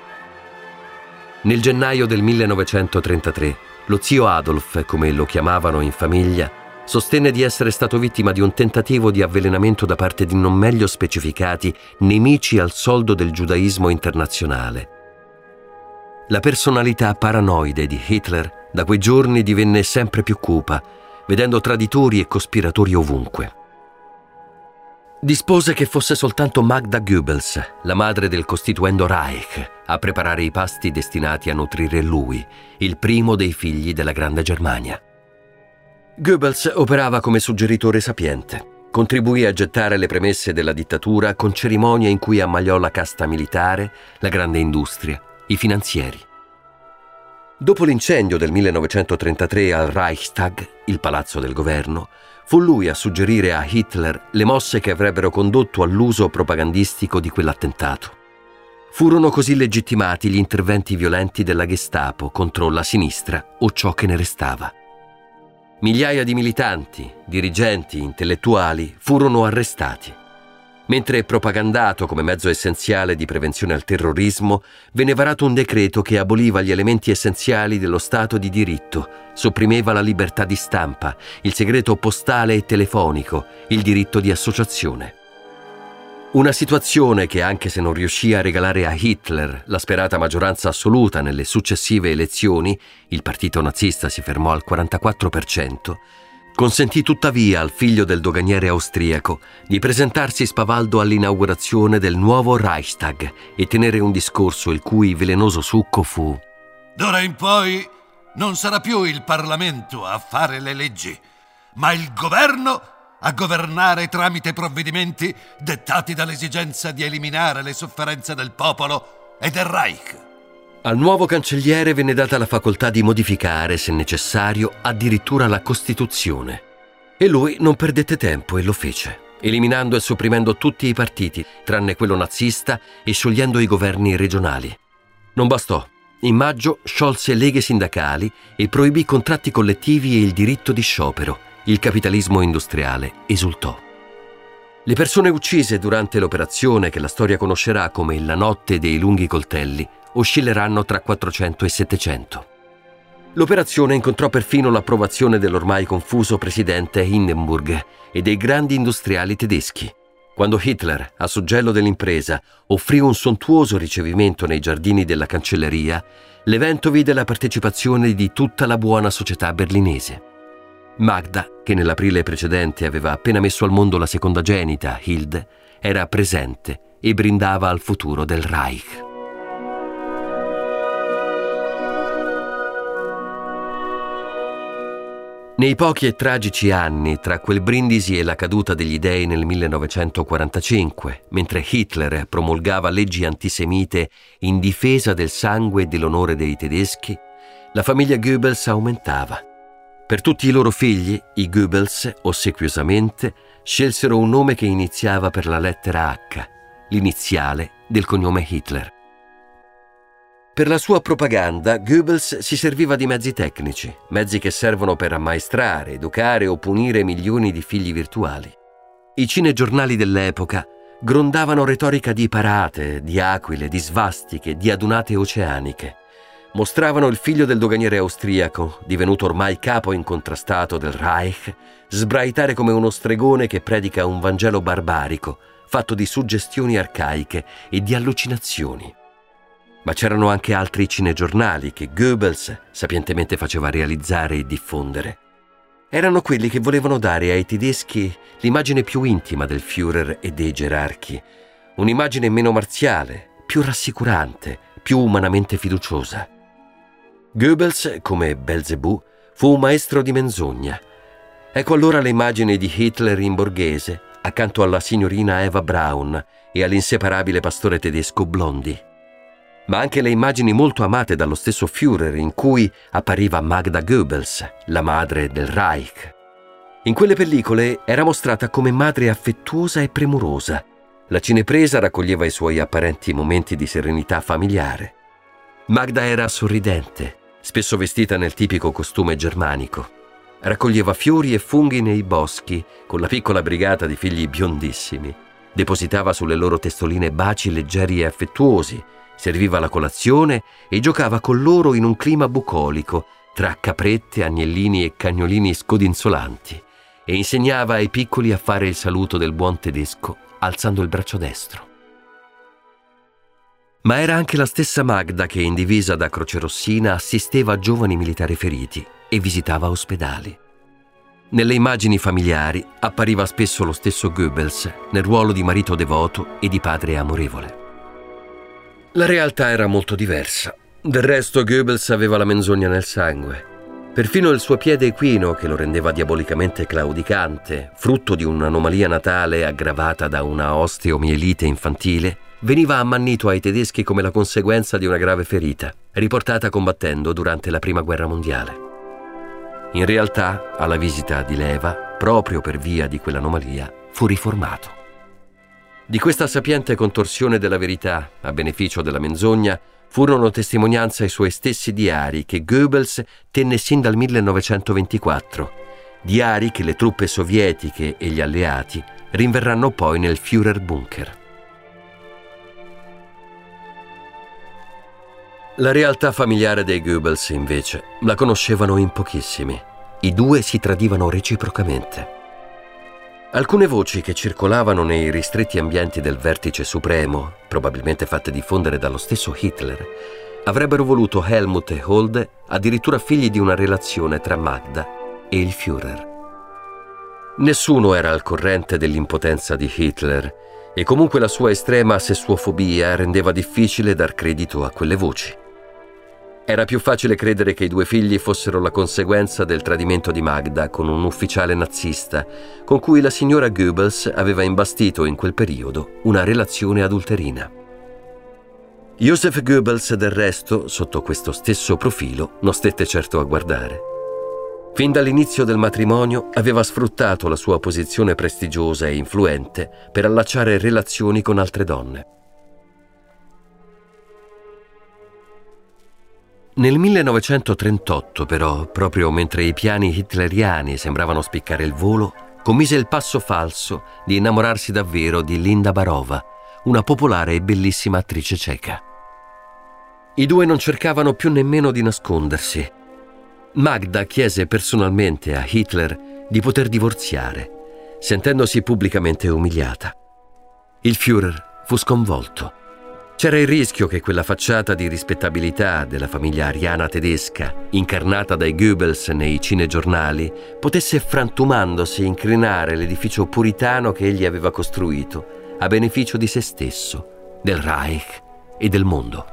Nel gennaio del millenovecentotrentatré, lo zio Adolf, come lo chiamavano in famiglia, sostenne di essere stato vittima di un tentativo di avvelenamento da parte di non meglio specificati nemici al soldo del giudaismo internazionale. La personalità paranoide di Hitler da quei giorni divenne sempre più cupa, vedendo traditori e cospiratori ovunque. Dispose che fosse soltanto Magda Goebbels, la madre del costituendo Reich, a preparare i pasti destinati a nutrire lui, il primo dei figli della Grande Germania. Goebbels operava come suggeritore sapiente. Contribuì a gettare le premesse della dittatura con cerimonie in cui ammaliò la casta militare, la grande industria, i finanzieri. Dopo l'incendio del millenovecentotrentatré al Reichstag, il palazzo del governo, fu lui a suggerire a Hitler le mosse che avrebbero condotto all'uso propagandistico di quell'attentato. Furono così legittimati gli interventi violenti della Gestapo contro la sinistra o ciò che ne restava. Migliaia di militanti, dirigenti, intellettuali furono arrestati. Mentre propagandato come mezzo essenziale di prevenzione al terrorismo, venne varato un decreto che aboliva gli elementi essenziali dello Stato di diritto, sopprimeva la libertà di stampa, il segreto postale e telefonico, il diritto di associazione. Una situazione che, anche se non riuscì a regalare a Hitler la sperata maggioranza assoluta nelle successive elezioni, il partito nazista si fermò al quarantaquattro per cento, consentì tuttavia al figlio del doganiere austriaco di presentarsi spavaldo all'inaugurazione del nuovo Reichstag e tenere un discorso il cui velenoso succo fu: d'ora in poi non sarà più il Parlamento a fare le leggi, ma il governo a governare tramite provvedimenti dettati dall'esigenza di eliminare le sofferenze del popolo e del Reich. Al nuovo cancelliere venne data la facoltà di modificare, se necessario, addirittura la Costituzione. E lui non perdette tempo e lo fece, eliminando e sopprimendo tutti i partiti, tranne quello nazista, e sciogliendo i governi regionali. Non bastò. In maggio sciolse leghe sindacali e proibì contratti collettivi e il diritto di sciopero. Il capitalismo industriale esultò. Le persone uccise durante l'operazione, che la storia conoscerà come la notte dei lunghi coltelli, oscilleranno tra quattrocento e settecento. L'operazione incontrò perfino l'approvazione dell'ormai confuso presidente Hindenburg e dei grandi industriali tedeschi. Quando Hitler, a suggello dell'impresa, offrì un sontuoso ricevimento nei giardini della cancelleria, l'evento vide la partecipazione di tutta la buona società berlinese. Magda, che nell'aprile precedente aveva appena messo al mondo la secondagenita, Hilde, era presente e brindava al futuro del Reich. Nei pochi e tragici anni tra quel brindisi e la caduta degli dei nel millenovecentoquarantacinque, mentre Hitler promulgava leggi antisemite in difesa del sangue e dell'onore dei tedeschi, la famiglia Goebbels aumentava. Per tutti i loro figli, i Goebbels, ossequiosamente, scelsero un nome che iniziava per la lettera H, l'iniziale del cognome Hitler. Per la sua propaganda, Goebbels si serviva di mezzi tecnici, mezzi che servono per ammaestrare, educare o punire milioni di figli virtuali. I cinegiornali dell'epoca grondavano retorica di parate, di aquile, di svastiche, di adunate oceaniche. Mostravano il figlio del doganiere austriaco, divenuto ormai capo incontrastato del Reich, sbraitare come uno stregone che predica un Vangelo barbarico, fatto di suggestioni arcaiche e di allucinazioni. Ma c'erano anche altri cinegiornali che Goebbels sapientemente faceva realizzare e diffondere. Erano quelli che volevano dare ai tedeschi l'immagine più intima del Führer e dei gerarchi, un'immagine meno marziale, più rassicurante, più umanamente fiduciosa. Goebbels, come Belzebù, fu un maestro di menzogna. Ecco allora le immagini di Hitler in borghese, accanto alla signorina Eva Braun e all'inseparabile pastore tedesco Blondi. Ma anche le immagini molto amate dallo stesso Führer in cui appariva Magda Goebbels, la madre del Reich. In quelle pellicole era mostrata come madre affettuosa e premurosa. La cinepresa raccoglieva i suoi apparenti momenti di serenità familiare. Magda era sorridente, spesso vestita nel tipico costume germanico. Raccoglieva fiori e funghi nei boschi con la piccola brigata di figli biondissimi. Depositava sulle loro testoline baci leggeri e affettuosi, serviva la colazione e giocava con loro in un clima bucolico tra caprette, agnellini e cagnolini scodinzolanti e insegnava ai piccoli a fare il saluto del buon tedesco alzando il braccio destro. Ma era anche la stessa Magda che in divisa da crocerossina assisteva giovani militari feriti e visitava ospedali. Nelle immagini familiari appariva spesso lo stesso Goebbels nel ruolo di marito devoto e di padre amorevole. La realtà era molto diversa. Del resto Goebbels aveva la menzogna nel sangue. Perfino il suo piede equino, che lo rendeva diabolicamente claudicante, frutto di un'anomalia natale aggravata da una osteomielite infantile, veniva ammannito ai tedeschi come la conseguenza di una grave ferita, riportata combattendo durante la Prima Guerra Mondiale. In realtà, alla visita di leva, proprio per via di quell'anomalia, fu riformato. Di questa sapiente contorsione della verità, a beneficio della menzogna, furono testimonianza i suoi stessi diari che Goebbels tenne sin dal millenovecentoventiquattro, diari che le truppe sovietiche e gli alleati rinverranno poi nel Führerbunker. La realtà familiare dei Goebbels, invece, la conoscevano in pochissimi. I due si tradivano reciprocamente. Alcune voci che circolavano nei ristretti ambienti del vertice supremo, probabilmente fatte diffondere dallo stesso Hitler, avrebbero voluto Helmut e Holde addirittura figli di una relazione tra Magda e il Führer. Nessuno era al corrente dell'impotenza di Hitler e comunque la sua estrema sessuofobia rendeva difficile dar credito a quelle voci. Era più facile credere che i due figli fossero la conseguenza del tradimento di Magda con un ufficiale nazista con cui la signora Goebbels aveva imbastito in quel periodo una relazione adulterina. Joseph Goebbels, del resto, sotto questo stesso profilo, non stette certo a guardare. Fin dall'inizio del matrimonio aveva sfruttato la sua posizione prestigiosa e influente per allacciare relazioni con altre donne. Nel millenovecentotrentotto, però, proprio mentre i piani hitleriani sembravano spiccare il volo, commise il passo falso di innamorarsi davvero di Linda Barova, una popolare e bellissima attrice ceca. I due non cercavano più nemmeno di nascondersi. Magda chiese personalmente a Hitler di poter divorziare, sentendosi pubblicamente umiliata. Il Führer fu sconvolto. C'era il rischio che quella facciata di rispettabilità della famiglia ariana tedesca, incarnata dai Goebbels nei cinegiornali, potesse frantumandosi incrinare l'edificio puritano che egli aveva costruito a beneficio di se stesso, del Reich e del mondo.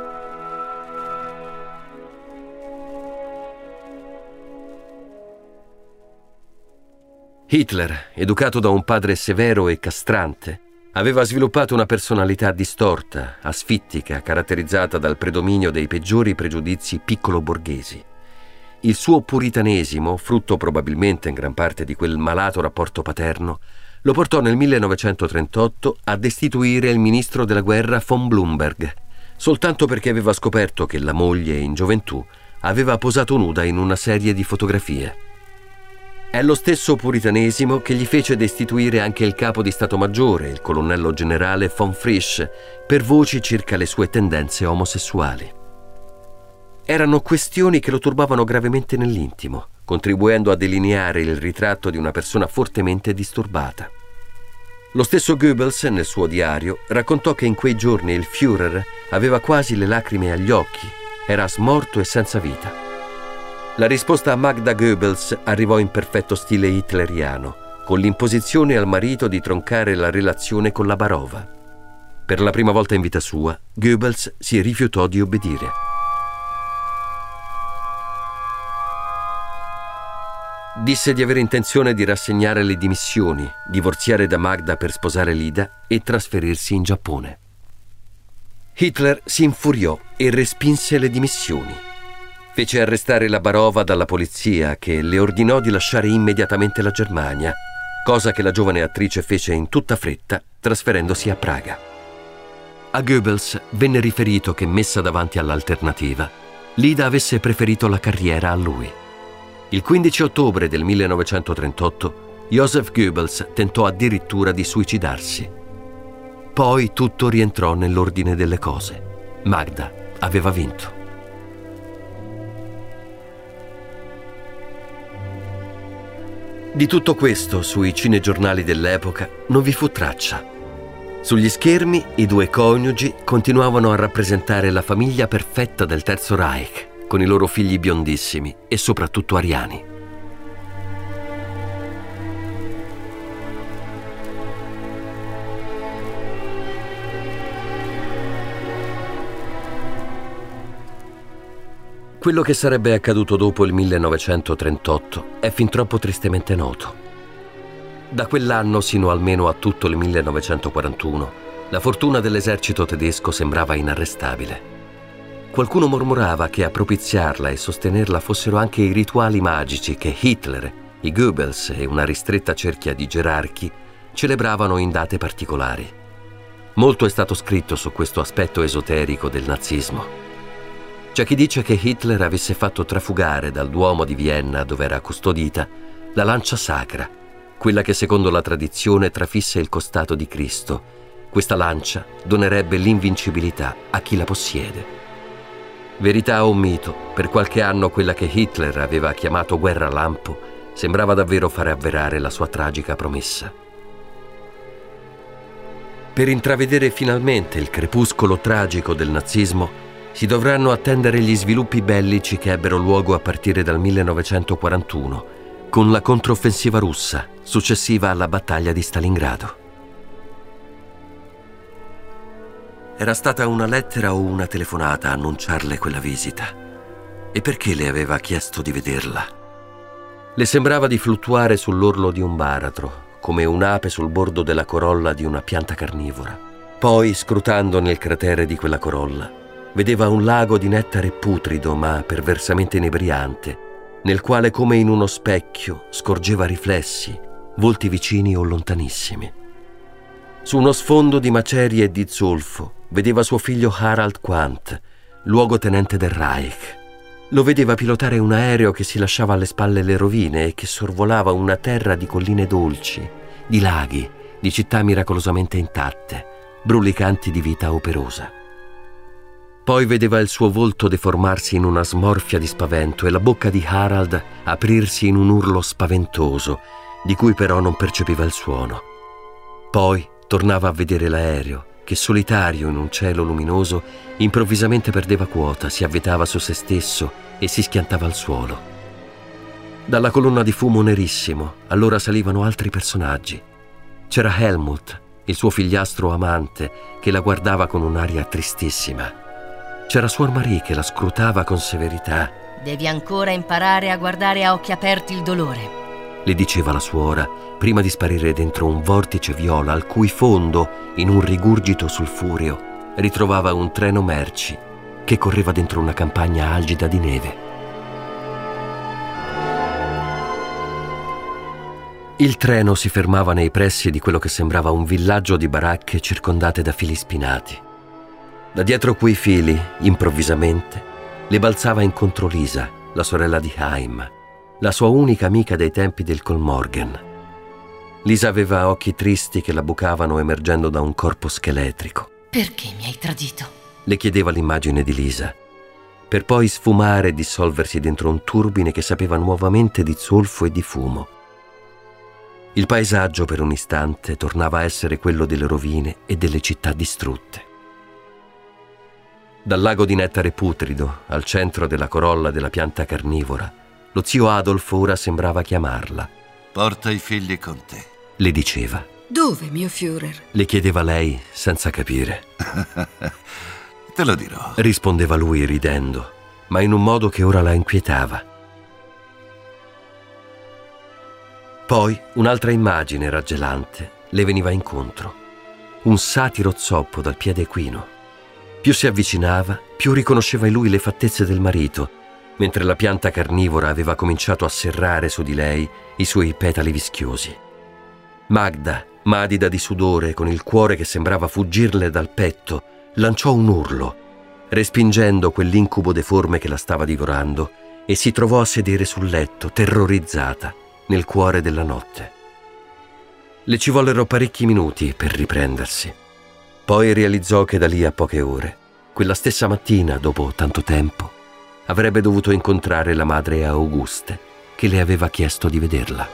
Hitler, educato da un padre severo e castrante, aveva sviluppato una personalità distorta, asfittica, caratterizzata dal predominio dei peggiori pregiudizi piccolo-borghesi. Il suo puritanesimo, frutto probabilmente in gran parte di quel malato rapporto paterno, lo portò nel millenovecentotrentotto a destituire il ministro della guerra von Blumberg, soltanto perché aveva scoperto che la moglie in gioventù aveva posato nuda in una serie di fotografie. È lo stesso puritanesimo che gli fece destituire anche il capo di Stato Maggiore, il colonnello generale von Frisch, per voci circa le sue tendenze omosessuali. Erano questioni che lo turbavano gravemente nell'intimo, contribuendo a delineare il ritratto di una persona fortemente disturbata. Lo stesso Goebbels, nel suo diario, raccontò che in quei giorni il Führer aveva quasi le lacrime agli occhi, era smorto e senza vita. La risposta a Magda Goebbels arrivò in perfetto stile hitleriano, con l'imposizione al marito di troncare la relazione con la Barova. Per la prima volta in vita sua, Goebbels si rifiutò di obbedire. Disse di avere intenzione di rassegnare le dimissioni, divorziare da Magda per sposare Lida e trasferirsi in Giappone. Hitler si infuriò e respinse le dimissioni. Fece arrestare la Barova dalla polizia, che le ordinò di lasciare immediatamente la Germania, cosa che la giovane attrice fece in tutta fretta, trasferendosi a Praga. A Goebbels venne riferito che, messa davanti all'alternativa, Lida avesse preferito la carriera a lui. Il quindici ottobre del millenovecentotrentotto, Joseph Goebbels tentò addirittura di suicidarsi. Poi tutto rientrò nell'ordine delle cose. Magda aveva vinto. Di tutto questo, sui cinegiornali dell'epoca, non vi fu traccia. Sugli schermi, i due coniugi continuavano a rappresentare la famiglia perfetta del Terzo Reich, con i loro figli biondissimi e soprattutto ariani. Quello che sarebbe accaduto dopo il millenovecentotrentotto è fin troppo tristemente noto. Da quell'anno sino almeno a tutto il millenovecentoquarantuno, la fortuna dell'esercito tedesco sembrava inarrestabile. Qualcuno mormorava che a propiziarla e sostenerla fossero anche i rituali magici che Hitler, i Goebbels e una ristretta cerchia di gerarchi celebravano in date particolari. Molto è stato scritto su questo aspetto esoterico del nazismo. C'è chi dice che Hitler avesse fatto trafugare dal Duomo di Vienna, dove era custodita, la lancia sacra, quella che secondo la tradizione trafisse il costato di Cristo. Questa lancia donerebbe l'invincibilità a chi la possiede. Verità o mito, per qualche anno quella che Hitler aveva chiamato guerra lampo sembrava davvero fare avverare la sua tragica promessa. Per intravedere finalmente il crepuscolo tragico del nazismo, si dovranno attendere gli sviluppi bellici che ebbero luogo a partire dal millenovecentoquarantuno, con la controffensiva russa, successiva alla battaglia di Stalingrado. Era stata una lettera o una telefonata a annunciarle quella visita. E perché le aveva chiesto di vederla? Le sembrava di fluttuare sull'orlo di un baratro, come un'ape sul bordo della corolla di una pianta carnivora. Poi, scrutando nel cratere di quella corolla, vedeva un lago di nettare putrido ma perversamente inebriante, nel quale, come in uno specchio, scorgeva riflessi, volti vicini o lontanissimi. Su uno sfondo di macerie e di zolfo vedeva suo figlio Harald Quandt, luogotenente del Reich. Lo vedeva pilotare un aereo che si lasciava alle spalle le rovine e che sorvolava una terra di colline dolci, di laghi, di città miracolosamente intatte, brulicanti di vita operosa. Poi vedeva il suo volto deformarsi in una smorfia di spavento e la bocca di Harald aprirsi in un urlo spaventoso, di cui però non percepiva il suono. Poi tornava a vedere l'aereo, che solitario in un cielo luminoso improvvisamente perdeva quota, si avvetava su se stesso e si schiantava al suolo. Dalla colonna di fumo nerissimo allora salivano altri personaggi. C'era Helmut, il suo figliastro amante, che la guardava con un'aria tristissima. C'era Suor Marie che la scrutava con severità. Devi ancora imparare a guardare a occhi aperti il dolore, le diceva la suora, prima di sparire dentro un vortice viola al cui fondo, in un rigurgito sulfureo, ritrovava un treno merci che correva dentro una campagna algida di neve. Il treno si fermava nei pressi di quello che sembrava un villaggio di baracche circondate da fili spinati. Da dietro quei fili, improvvisamente, le balzava incontro Lisa, la sorella di Haim, la sua unica amica dei tempi del Kolmorgen. Lisa aveva occhi tristi che la bucavano emergendo da un corpo scheletrico. Perché mi hai tradito? Le chiedeva l'immagine di Lisa, per poi sfumare e dissolversi dentro un turbine che sapeva nuovamente di zolfo e di fumo. Il paesaggio per un istante tornava a essere quello delle rovine e delle città distrutte. Dal lago di nettare putrido, al centro della corolla della pianta carnivora, lo zio Adolf ora sembrava chiamarla. Porta i figli con te, le diceva. Dove, mio Führer? Le chiedeva lei, senza capire. Te lo dirò, rispondeva lui ridendo, ma in un modo che ora la inquietava. Poi un'altra immagine raggelante le veniva incontro. Un satiro zoppo dal piede equino. Più si avvicinava, più riconosceva in lui le fattezze del marito, mentre la pianta carnivora aveva cominciato a serrare su di lei i suoi petali vischiosi. Magda, madida di sudore, con il cuore che sembrava fuggirle dal petto, lanciò un urlo, respingendo quell'incubo deforme che la stava divorando, e si trovò a sedere sul letto, terrorizzata, nel cuore della notte. Le ci vollero parecchi minuti per riprendersi. Poi realizzò che da lì a poche ore, quella stessa mattina, dopo tanto tempo, avrebbe dovuto incontrare la madre Auguste, che le aveva chiesto di vederla.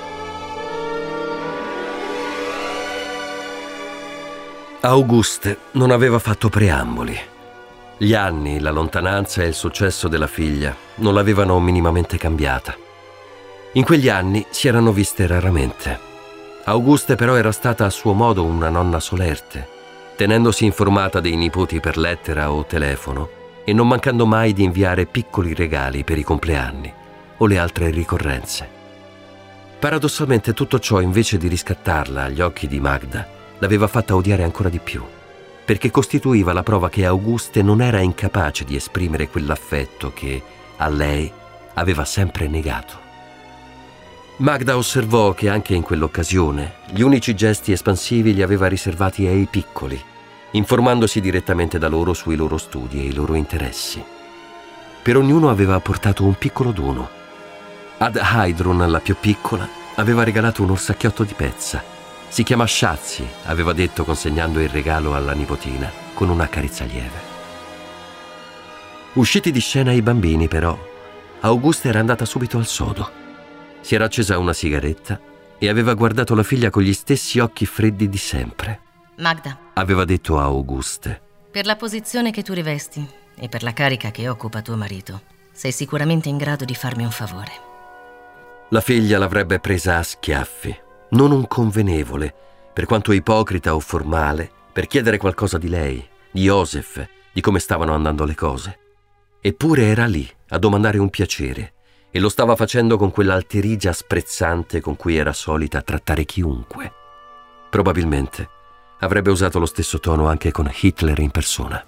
Auguste non aveva fatto preamboli. Gli anni, la lontananza e il successo della figlia non l'avevano minimamente cambiata. In quegli anni si erano viste raramente. Auguste però era stata a suo modo una nonna solerte, tenendosi informata dei nipoti per lettera o telefono e non mancando mai di inviare piccoli regali per i compleanni o le altre ricorrenze. Paradossalmente tutto ciò, invece di riscattarla agli occhi di Magda, l'aveva fatta odiare ancora di più, perché costituiva la prova che Auguste non era incapace di esprimere quell'affetto che a lei aveva sempre negato. Magda osservò che anche in quell'occasione gli unici gesti espansivi li aveva riservati ai piccoli, informandosi direttamente da loro sui loro studi e i loro interessi. Per ognuno aveva portato un piccolo dono. Ad Heidrun, la più piccola, aveva regalato un orsacchiotto di pezza. Si chiama Schatzi, aveva detto consegnando il regalo alla nipotina con una carezza lieve. Usciti di scena i bambini, però, Auguste era andata subito al sodo. Si era accesa una sigaretta e aveva guardato la figlia con gli stessi occhi freddi di sempre. Magda, Aveva detto a Auguste: per la posizione che tu rivesti e per la carica che occupa tuo marito, sei sicuramente in grado di farmi un favore. La figlia l'avrebbe presa a schiaffi, non un convenevole, per quanto ipocrita o formale, per chiedere qualcosa di lei, di Joseph, di come stavano andando le cose. Eppure era lì a domandare un piacere, e lo stava facendo con quell'alterigia sprezzante con cui era solita trattare chiunque. Probabilmente avrebbe usato lo stesso tono anche con Hitler in persona.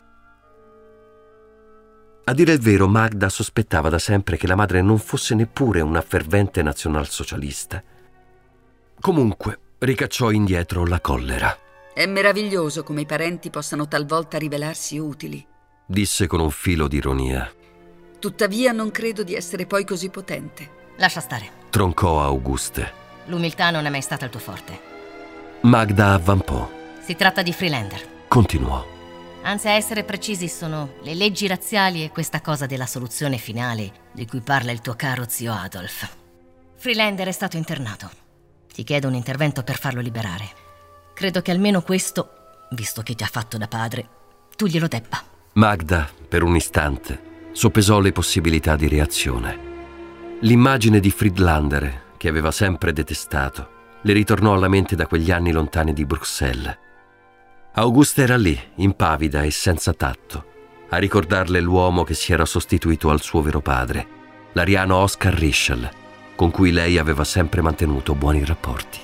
A dire il vero, Magda sospettava da sempre che la madre non fosse neppure una fervente nazionalsocialista. Comunque, ricacciò indietro la collera. È meraviglioso come i parenti possano talvolta rivelarsi utili, Disse con un filo di ironia. tuttavia non credo di essere poi così potente. Lascia stare. Troncò Auguste. L'umiltà non è mai stata il tuo forte. Magda avvampò. Si tratta di Freelander. Continuò. Anzi, a essere precisi, sono le leggi razziali e questa cosa della soluzione finale di cui parla il tuo caro zio Adolf. Freelander è stato internato. Ti chiedo un intervento per farlo liberare. Credo che almeno questo, visto che ti ha fatto da padre, tu glielo debba. Magda, per un istante, soppesò le possibilità di reazione. L'immagine di Friedlander, che aveva sempre detestato, le ritornò alla mente da quegli anni lontani di Bruxelles. Auguste era lì, impavida e senza tatto, a ricordarle l'uomo che si era sostituito al suo vero padre, l'ariano Oscar Rischel, con cui lei aveva sempre mantenuto buoni rapporti.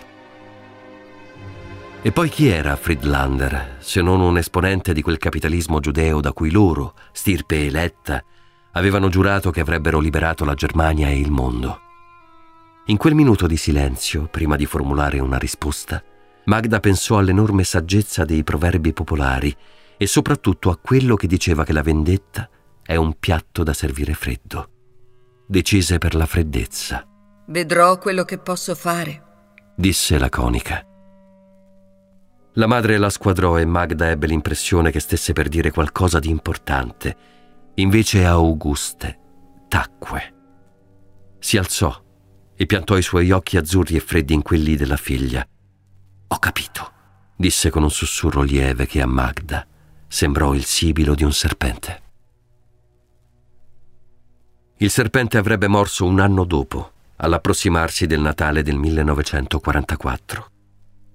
E poi chi era Friedlander, se non un esponente di quel capitalismo giudeo da cui loro, stirpe eletta, avevano giurato che avrebbero liberato la Germania e il mondo? In quel minuto di silenzio, prima di formulare una risposta, Magda pensò all'enorme saggezza dei proverbi popolari e soprattutto a quello che diceva che la vendetta è un piatto da servire freddo. Decise per la freddezza. Vedrò quello che posso fare, Disse laconica. La madre la squadrò e Magda ebbe l'impressione che stesse per dire qualcosa di importante. Invece Auguste tacque. Si alzò e piantò i suoi occhi azzurri e freddi in quelli della figlia. «Ho capito», disse con un sussurro lieve che a Magda sembrò il sibilo di un serpente. Il serpente avrebbe morso un anno dopo, all'approssimarsi del Natale del millenovecentoquarantaquattro.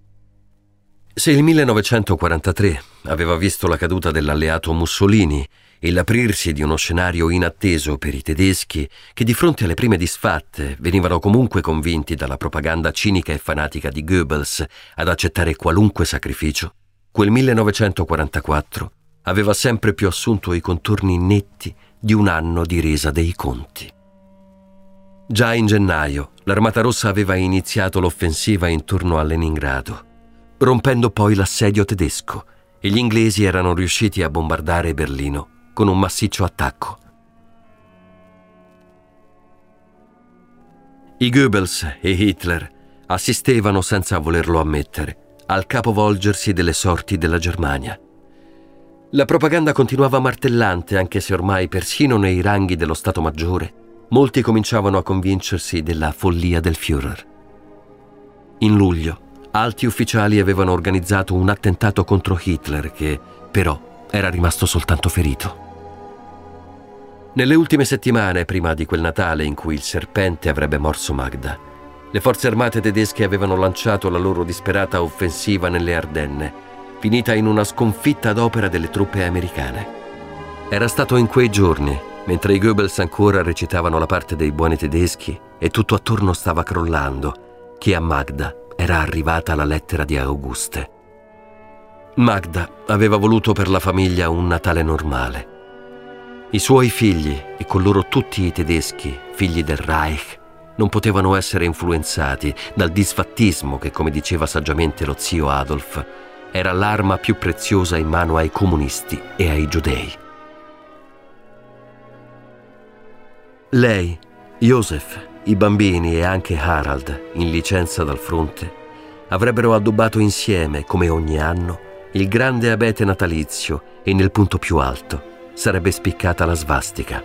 Se il millenovecentoquarantatré aveva visto la caduta dell'alleato Mussolini e l'aprirsi di uno scenario inatteso per i tedeschi che di fronte alle prime disfatte venivano comunque convinti dalla propaganda cinica e fanatica di Goebbels ad accettare qualunque sacrificio, quel millenovecentoquarantaquattro aveva sempre più assunto i contorni netti di un anno di resa dei conti. Già in gennaio l'Armata Rossa aveva iniziato l'offensiva intorno a Leningrado, rompendo poi l'assedio tedesco, e gli inglesi erano riusciti a bombardare Berlino con un massiccio attacco. I Goebbels e Hitler assistevano, senza volerlo ammettere, al capovolgersi delle sorti della Germania. La propaganda continuava martellante, anche se ormai persino nei ranghi dello Stato Maggiore molti cominciavano a convincersi della follia del Führer. In luglio, alti ufficiali avevano organizzato un attentato contro Hitler che, però, era rimasto soltanto ferito. Nelle ultime settimane, prima di quel Natale in cui il serpente avrebbe morso Magda, le forze armate tedesche avevano lanciato la loro disperata offensiva nelle Ardenne, finita in una sconfitta ad opera delle truppe americane. Era stato in quei giorni, mentre i Goebbels ancora recitavano la parte dei buoni tedeschi e tutto attorno stava crollando, che a Magda era arrivata la lettera di Auguste. Magda aveva voluto per la famiglia un Natale normale. I suoi figli, e con loro tutti i tedeschi, figli del Reich, non potevano essere influenzati dal disfattismo che, come diceva saggiamente lo zio Adolf, era l'arma più preziosa in mano ai comunisti e ai giudei. Lei, Joseph, i bambini e anche Harald, in licenza dal fronte, avrebbero addobbato insieme, come ogni anno, il grande abete natalizio e nel punto più alto sarebbe spiccata la svastica.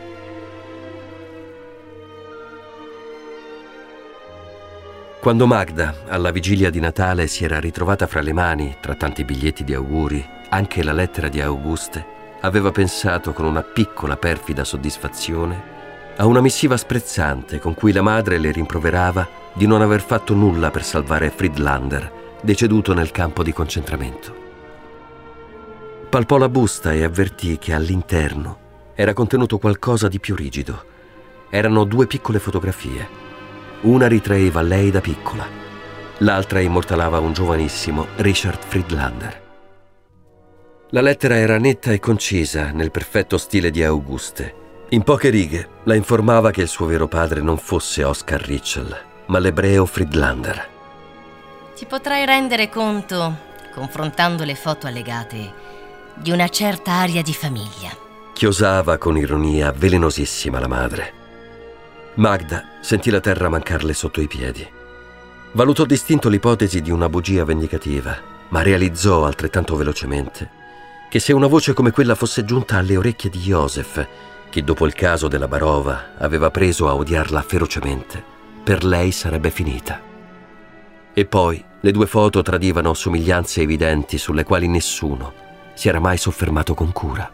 Quando Magda, alla vigilia di Natale, si era ritrovata fra le mani, tra tanti biglietti di auguri, anche la lettera di Auguste, aveva pensato con una piccola perfida soddisfazione a una missiva sprezzante con cui la madre le rimproverava di non aver fatto nulla per salvare Friedlander, deceduto nel campo di concentramento. Palpò la busta e avvertì che all'interno era contenuto qualcosa di più rigido. Erano due piccole fotografie. Una ritraeva lei da piccola, l'altra immortalava un giovanissimo Richard Friedlander. La lettera era netta e concisa, nel perfetto stile di Auguste. In poche righe la informava che il suo vero padre non fosse Oskar Ritschl, ma l'ebreo Friedlander. Ti potrai rendere conto, confrontando le foto allegate, di una certa aria di famiglia. Chiosava con ironia velenosissima la madre. Magda sentì la terra mancarle sotto i piedi. Valutò distinto l'ipotesi di una bugia vendicativa, ma realizzò altrettanto velocemente che se una voce come quella fosse giunta alle orecchie di Joseph, che dopo il caso della Barova aveva preso a odiarla ferocemente, per lei sarebbe finita. E poi le due foto tradivano somiglianze evidenti sulle quali nessuno si era mai soffermato con cura.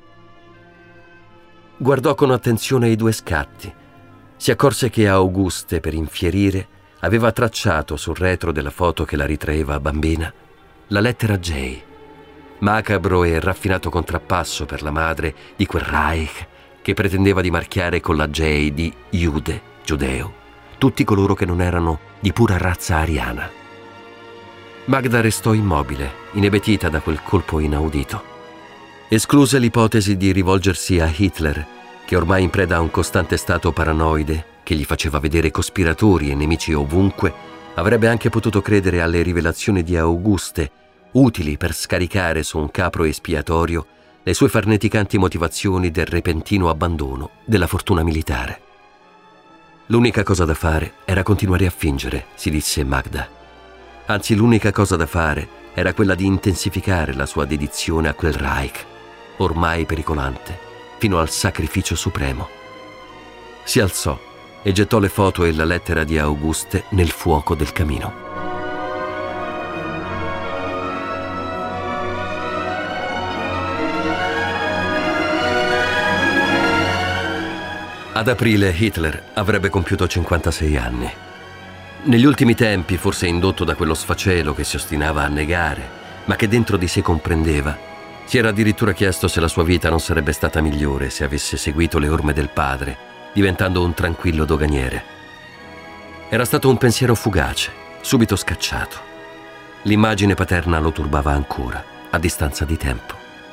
Guardò con attenzione i due scatti. Si accorse che Auguste, per infierire, aveva tracciato sul retro della foto che la ritraeva bambina la lettera J, macabro e raffinato contrappasso per la madre di quel Reich che pretendeva di marchiare con la J di Jude, giudeo, tutti coloro che non erano di pura razza ariana. Magda restò immobile, inebetita da quel colpo inaudito. Escluse l'ipotesi di rivolgersi a Hitler, che ormai in preda a un costante stato paranoide che gli faceva vedere cospiratori e nemici ovunque, avrebbe anche potuto credere alle rivelazioni di Auguste, utili per scaricare su un capro espiatorio le sue farneticanti motivazioni del repentino abbandono della fortuna militare. L'unica cosa da fare era continuare a fingere, si disse Magda. Anzi, l'unica cosa da fare era quella di intensificare la sua dedizione a quel Reich, ormai pericolante, fino al sacrificio supremo. Si alzò e gettò le foto e la lettera di Auguste nel fuoco del camino. Ad aprile Hitler avrebbe compiuto cinquantasei anni. Negli ultimi tempi, forse indotto da quello sfacelo che si ostinava a negare, ma che dentro di sé comprendeva, Si era addirittura chiesto se la sua vita non sarebbe stata migliore se avesse seguito le orme del padre, diventando un tranquillo doganiere. Era stato un pensiero fugace, subito scacciato. L'immagine paterna lo turbava ancora, a distanza di tempo.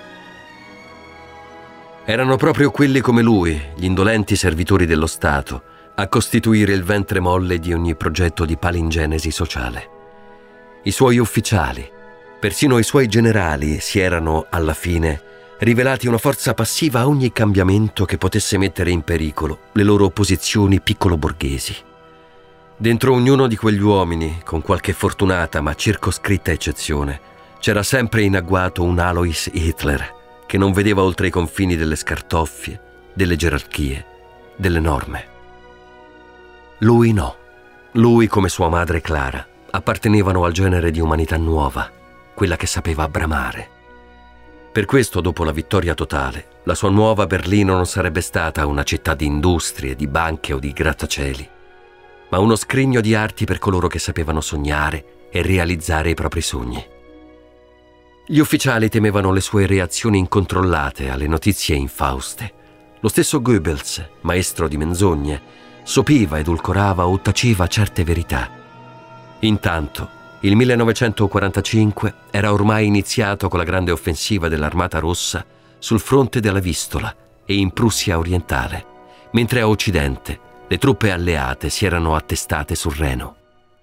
Erano proprio quelli come lui, gli indolenti servitori dello Stato, a costituire il ventre molle di ogni progetto di palingenesi sociale. I suoi ufficiali, persino i suoi generali, si erano, alla fine, rivelati una forza passiva a ogni cambiamento che potesse mettere in pericolo le loro posizioni piccolo-borghesi. Dentro ognuno di quegli uomini, con qualche fortunata ma circoscritta eccezione, c'era sempre in agguato un Alois Hitler, che non vedeva oltre i confini delle scartoffie, delle gerarchie, delle norme. Lui no. Lui, come sua madre Clara, appartenevano al genere di umanità nuova, quella che sapeva bramare. Per questo, dopo la vittoria totale, la sua nuova Berlino non sarebbe stata una città di industrie, di banche o di grattacieli, ma uno scrigno di arti per coloro che sapevano sognare e realizzare i propri sogni. Gli ufficiali temevano le sue reazioni incontrollate alle notizie infauste. Lo stesso Goebbels, maestro di menzogne, sopiva, edulcorava o taceva certe verità. Intanto, il millenovecentoquarantacinque era ormai iniziato con la grande offensiva dell'Armata Rossa sul fronte della Vistola e in Prussia orientale, mentre a occidente le truppe alleate si erano attestate sul Reno.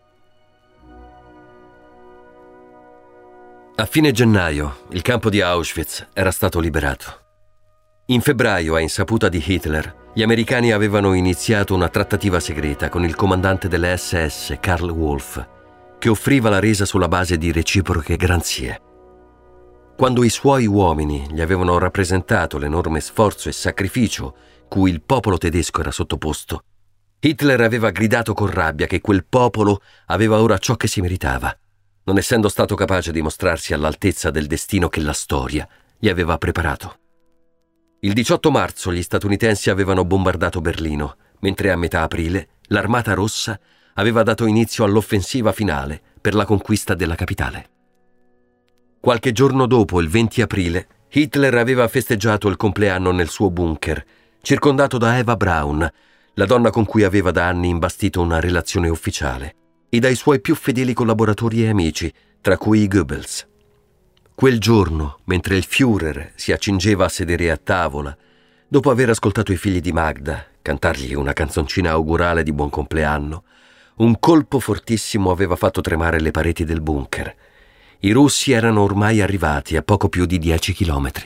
A fine gennaio, il campo di Auschwitz era stato liberato. In febbraio, a insaputa di Hitler, gli americani avevano iniziato una trattativa segreta con il comandante delle esse esse, Karl Wolff, che offriva la resa sulla base di reciproche garanzie. Quando i suoi uomini gli avevano rappresentato l'enorme sforzo e sacrificio cui il popolo tedesco era sottoposto, Hitler aveva gridato con rabbia che quel popolo aveva ora ciò che si meritava, non essendo stato capace di mostrarsi all'altezza del destino che la storia gli aveva preparato. Il diciotto marzo gli statunitensi avevano bombardato Berlino, mentre a metà aprile l'Armata Rossa aveva dato inizio all'offensiva finale per la conquista della capitale. Qualche giorno dopo, il venti aprile, Hitler aveva festeggiato il compleanno nel suo bunker, circondato da Eva Braun, la donna con cui aveva da anni imbastito una relazione ufficiale, e dai suoi più fedeli collaboratori e amici, tra cui Goebbels. Quel giorno, mentre il Führer si accingeva a sedere a tavola, dopo aver ascoltato i figli di Magda cantargli una canzoncina augurale di buon compleanno, un colpo fortissimo aveva fatto tremare le pareti del bunker. I russi erano ormai arrivati a poco più di dieci chilometri.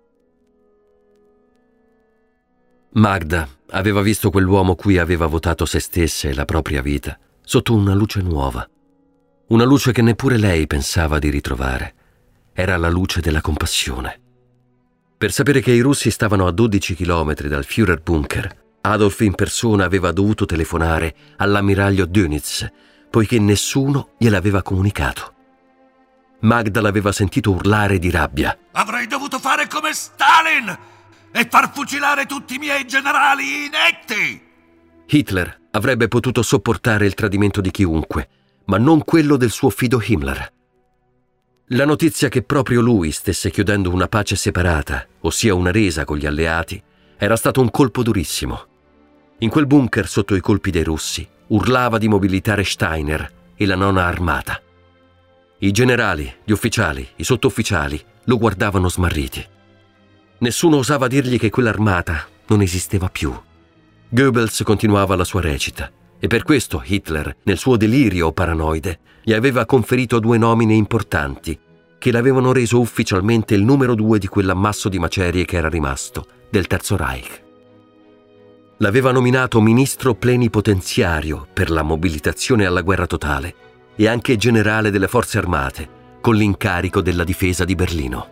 Magda aveva visto quell'uomo cui aveva votato se stessa e la propria vita sotto una luce nuova, una luce che neppure lei pensava di ritrovare. Era la luce della compassione. Per sapere che i russi stavano a dodici chilometri dal Führer bunker, Adolf in persona aveva dovuto telefonare all'ammiraglio Dönitz, poiché nessuno gliel'aveva comunicato. Magda l'aveva sentito urlare di rabbia. Avrei dovuto fare come Stalin e far fucilare tutti i miei generali inetti! Hitler avrebbe potuto sopportare il tradimento di chiunque, ma non quello del suo fido Himmler. La notizia che proprio lui stesse chiudendo una pace separata, ossia una resa con gli alleati, era stato un colpo durissimo. In quel bunker, sotto i colpi dei russi, urlava di mobilitare Steiner e la nona armata. I generali, gli ufficiali, i sottufficiali lo guardavano smarriti. Nessuno osava dirgli che quell'armata non esisteva più. Goebbels continuava la sua recita e per questo Hitler, nel suo delirio paranoide, gli aveva conferito due nomine importanti che l'avevano reso ufficialmente il numero due di quell'ammasso di macerie che era rimasto del Terzo Reich. L'aveva nominato ministro plenipotenziario per la mobilitazione alla guerra totale e anche generale delle forze armate, con l'incarico della difesa di Berlino.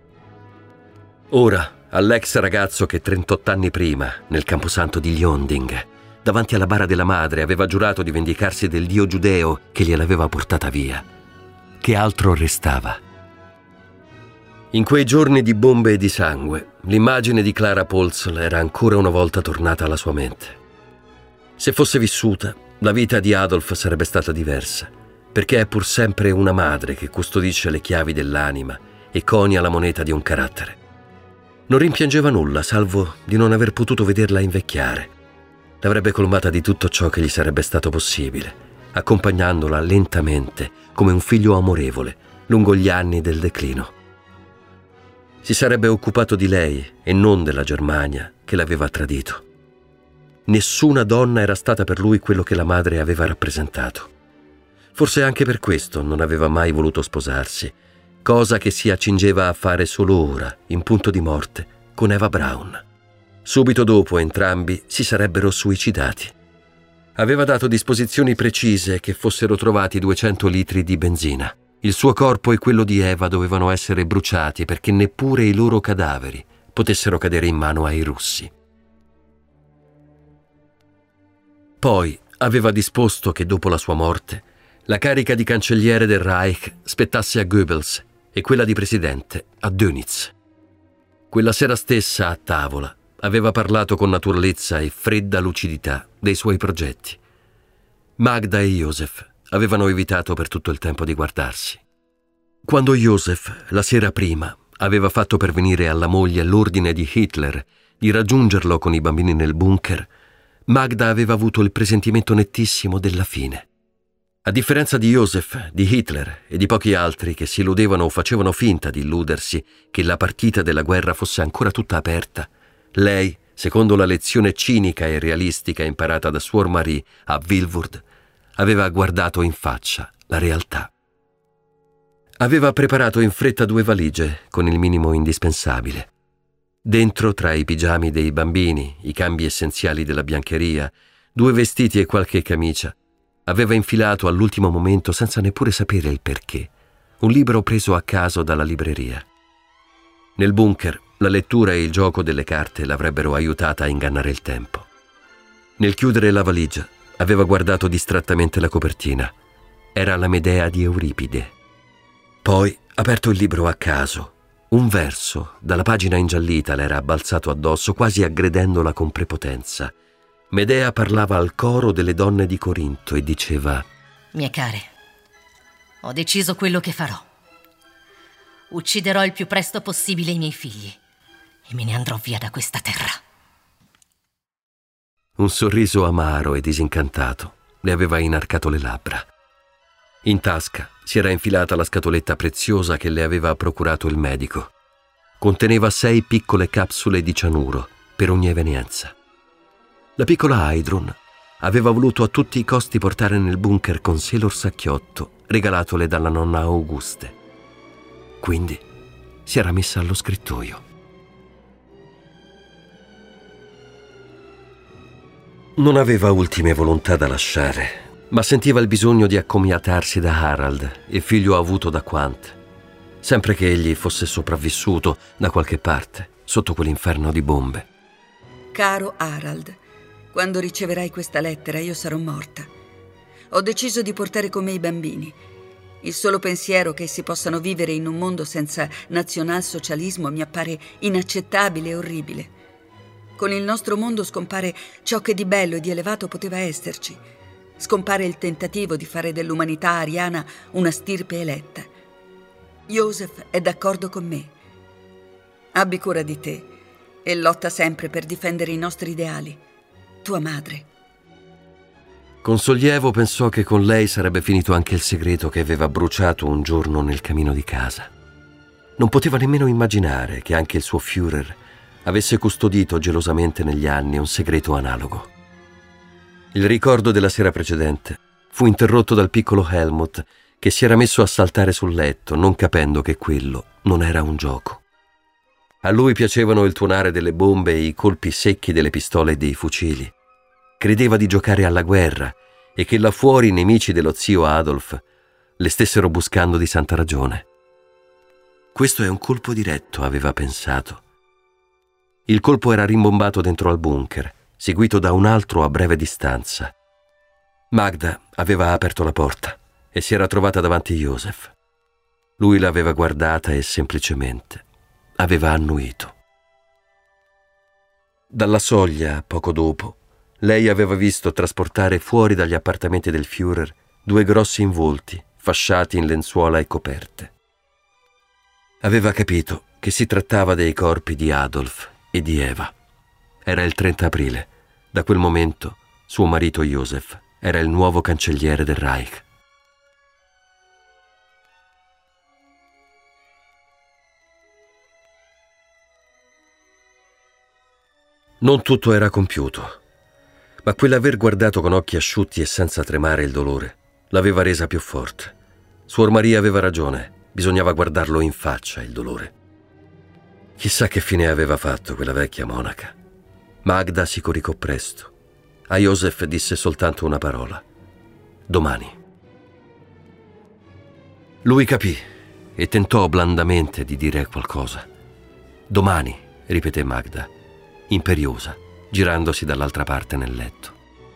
Ora, all'ex ragazzo che trentotto anni prima, nel camposanto di Lionding, davanti alla bara della madre, aveva giurato di vendicarsi del dio giudeo che gliel'aveva portata via, che altro restava? In quei giorni di bombe e di sangue, l'immagine di Clara Polzl era ancora una volta tornata alla sua mente. Se fosse vissuta, la vita di Adolf sarebbe stata diversa, perché è pur sempre una madre che custodisce le chiavi dell'anima e conia la moneta di un carattere. Non rimpiangeva nulla, salvo di non aver potuto vederla invecchiare. L'avrebbe colmata di tutto ciò che gli sarebbe stato possibile, accompagnandola lentamente, come un figlio amorevole, lungo gli anni del declino. Si sarebbe occupato di lei e non della Germania che l'aveva tradito. Nessuna donna era stata per lui quello che la madre aveva rappresentato. Forse anche per questo non aveva mai voluto sposarsi, cosa che si accingeva a fare solo ora, in punto di morte, con Eva Braun. Subito dopo entrambi si sarebbero suicidati. Aveva dato disposizioni precise che fossero trovati duecento litri di benzina. Il suo corpo e quello di Eva dovevano essere bruciati perché neppure i loro cadaveri potessero cadere in mano ai russi. Poi aveva disposto che dopo la sua morte la carica di cancelliere del Reich spettasse a Goebbels e quella di presidente a Dönitz. Quella sera stessa a tavola aveva parlato con naturalezza e fredda lucidità dei suoi progetti. Magda e Josef avevano evitato per tutto il tempo di guardarsi. Quando Josef, la sera prima, aveva fatto pervenire alla moglie l'ordine di Hitler di raggiungerlo con i bambini nel bunker, Magda aveva avuto il presentimento nettissimo della fine. A differenza di Josef, di Hitler e di pochi altri che si illudevano o facevano finta di illudersi che la partita della guerra fosse ancora tutta aperta, lei, secondo la lezione cinica e realistica imparata da Suor Marie a Vilvoorde, aveva guardato in faccia la realtà. Aveva preparato in fretta due valigie con il minimo indispensabile. Dentro, tra i pigiami dei bambini, i cambi essenziali della biancheria, due vestiti e qualche camicia, aveva infilato all'ultimo momento, senza neppure sapere il perché, un libro preso a caso dalla libreria. Nel bunker, la lettura e il gioco delle carte l'avrebbero aiutata a ingannare il tempo. Nel chiudere la valigia, aveva guardato distrattamente la copertina. Era la Medea di Euripide. Poi, aperto il libro a caso, un verso dalla pagina ingiallita le era balzato addosso, quasi aggredendola con prepotenza. Medea parlava al coro delle donne di Corinto e diceva: Mie care, ho deciso quello che farò. Ucciderò il più presto possibile i miei figli e me ne andrò via da questa terra. Un sorriso amaro e disincantato le aveva inarcato le labbra. In tasca si era infilata la scatoletta preziosa che le aveva procurato il medico. Conteneva sei piccole capsule di cianuro per ogni evenienza. La piccola Heidrun aveva voluto a tutti i costi portare nel bunker con sé l'orsacchiotto regalatole dalla nonna Auguste. Quindi si era messa allo scrittoio. Non aveva ultime volontà da lasciare, ma sentiva il bisogno di accomiatarsi da Harald, il figlio avuto da Quandt, sempre che egli fosse sopravvissuto da qualche parte, sotto quell'inferno di bombe. Caro Harald, quando riceverai questa lettera io sarò morta. Ho deciso di portare con me i bambini. Il solo pensiero che essi possano vivere in un mondo senza nazionalsocialismo mi appare inaccettabile e orribile. Con il nostro mondo scompare ciò che di bello e di elevato poteva esserci. Scompare il tentativo di fare dell'umanità ariana una stirpe eletta. Josef è d'accordo con me. Abbi cura di te e lotta sempre per difendere i nostri ideali. Tua madre. Con sollievo pensò che con lei sarebbe finito anche il segreto che aveva bruciato un giorno nel camino di casa. Non poteva nemmeno immaginare che anche il suo Führer avesse custodito gelosamente negli anni un segreto analogo. Il ricordo della sera precedente fu interrotto dal piccolo Helmut, che si era messo a saltare sul letto, non capendo che quello non era un gioco. A lui piacevano il tuonare delle bombe e i colpi secchi delle pistole e dei fucili. Credeva di giocare alla guerra e che là fuori i nemici dello zio Adolf le stessero buscando di santa ragione. Questo è un colpo diretto, aveva pensato. Il colpo era rimbombato dentro al bunker, seguito da un altro a breve distanza. Magda aveva aperto la porta e si era trovata davanti Josef. Lui l'aveva guardata e semplicemente aveva annuito. Dalla soglia, poco dopo, lei aveva visto trasportare fuori dagli appartamenti del Führer due grossi involti fasciati in lenzuola e coperte. Aveva capito che si trattava dei corpi di Adolf e di Eva. Era il trenta aprile. Da quel momento suo marito Josef era il nuovo cancelliere del Reich. Non tutto era compiuto, ma quell'aver guardato con occhi asciutti e senza tremare il dolore l'aveva resa più forte. Suor Maria aveva ragione, bisognava guardarlo in faccia il dolore. Chissà che fine aveva fatto quella vecchia monaca. Magda si coricò presto. A Josef disse soltanto una parola: domani. Lui capì e tentò blandamente di dire qualcosa. Domani, ripeté Magda, imperiosa, girandosi dall'altra parte nel letto.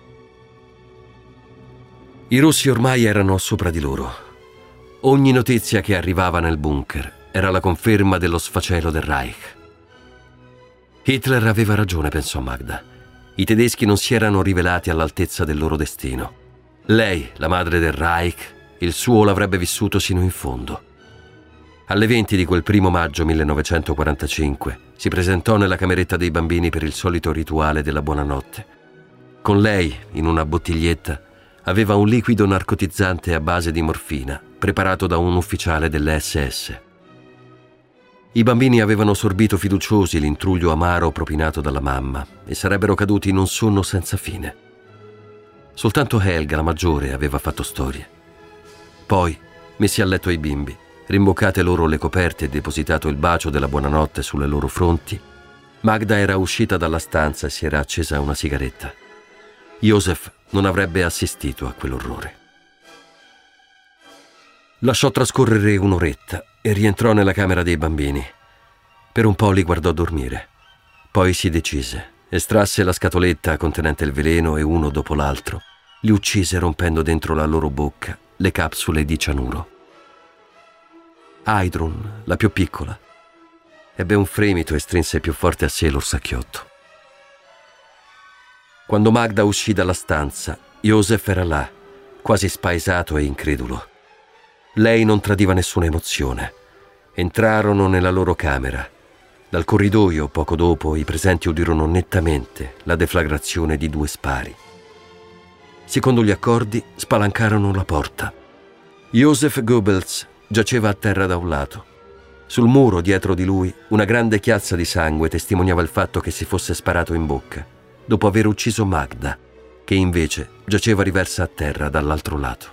I russi ormai erano sopra di loro. Ogni notizia che arrivava nel bunker era la conferma dello sfacelo del Reich. Hitler aveva ragione, pensò Magda. I tedeschi non si erano rivelati all'altezza del loro destino. Lei, la madre del Reich, il suo l'avrebbe vissuto sino in fondo. Alle venti di quel primo maggio millenovecentoquarantacinque si presentò nella cameretta dei bambini per il solito rituale della buonanotte. Con lei, in una bottiglietta, aveva un liquido narcotizzante a base di morfina, preparato da un ufficiale delle esse esse. I bambini avevano sorbito fiduciosi l'intruglio amaro propinato dalla mamma e sarebbero caduti in un sonno senza fine. Soltanto Helga, la maggiore, aveva fatto storie. Poi, messi a letto i bimbi, rimboccate loro le coperte e depositato il bacio della buonanotte sulle loro fronti, Magda era uscita dalla stanza e si era accesa una sigaretta. Josef non avrebbe assistito a quell'orrore. Lasciò trascorrere un'oretta e rientrò nella camera dei bambini. Per un po' li guardò dormire. Poi si decise, estrasse la scatoletta contenente il veleno e uno dopo l'altro li uccise rompendo dentro la loro bocca le capsule di cianuro. Aidrun, la più piccola, ebbe un fremito e strinse più forte a sé l'orsacchiotto. Quando Magda uscì dalla stanza, Josef era là, quasi spaesato e incredulo. Lei non tradiva nessuna emozione. Entrarono nella loro camera. Dal corridoio, poco dopo, i presenti udirono nettamente la deflagrazione di due spari. Secondo gli accordi, spalancarono la porta. Josef Goebbels giaceva a terra da un lato. Sul muro, dietro di lui, una grande chiazza di sangue testimoniava il fatto che si fosse sparato in bocca, dopo aver ucciso Magda, che invece giaceva riversa a terra dall'altro lato.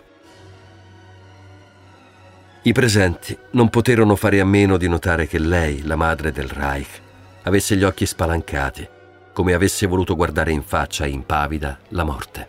I presenti non poterono fare a meno di notare che lei, la madre del Reich, avesse gli occhi spalancati, come avesse voluto guardare in faccia, impavida, la morte.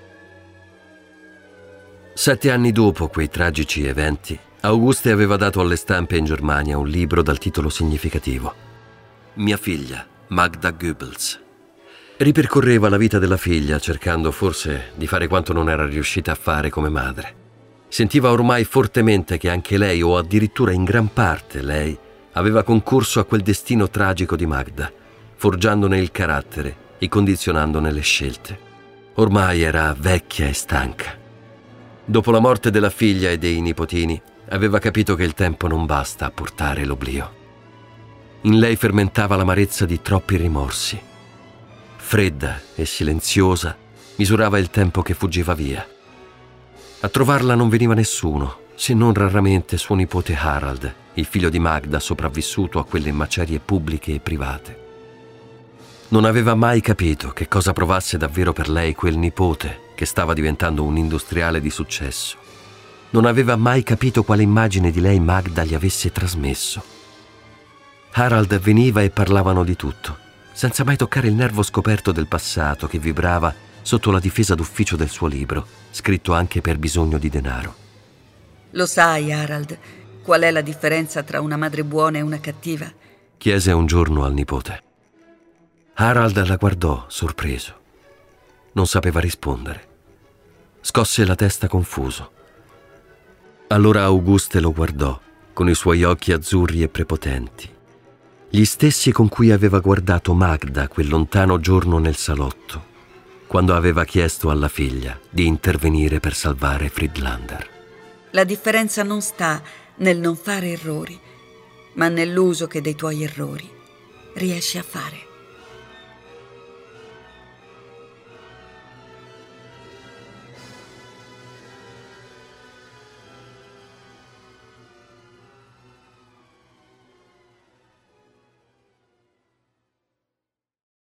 Sette anni dopo quei tragici eventi, Auguste aveva dato alle stampe in Germania un libro dal titolo significativo: Mia figlia, Magda Goebbels. Ripercorreva la vita della figlia, cercando forse di fare quanto non era riuscita a fare come madre. Sentiva ormai fortemente che anche lei, o addirittura in gran parte lei, aveva concorso a quel destino tragico di Magda, forgiandone il carattere e condizionandone le scelte. Ormai era vecchia e stanca. Dopo la morte della figlia e dei nipotini, aveva capito che il tempo non basta a portare l'oblio. In lei fermentava l'amarezza di troppi rimorsi. Fredda e silenziosa, misurava il tempo che fuggiva via. A trovarla non veniva nessuno, se non raramente suo nipote Harald, il figlio di Magda sopravvissuto a quelle macerie pubbliche e private. Non aveva mai capito che cosa provasse davvero per lei quel nipote che stava diventando un industriale di successo. Non aveva mai capito quale immagine di lei Magda gli avesse trasmesso. Harald veniva e parlavano di tutto, senza mai toccare il nervo scoperto del passato che vibrava sotto la difesa d'ufficio del suo libro, scritto anche per bisogno di denaro. Lo sai, Harald, qual è la differenza tra una madre buona e una cattiva? Chiese un giorno al nipote. Harald la guardò, sorpreso. Non sapeva rispondere. Scosse la testa confuso. Allora Auguste lo guardò, con i suoi occhi azzurri e prepotenti, gli stessi con cui aveva guardato Magda quel lontano giorno nel salotto, quando aveva chiesto alla figlia di intervenire per salvare Friedlander. La differenza non sta nel non fare errori, ma nell'uso che dei tuoi errori riesci a fare.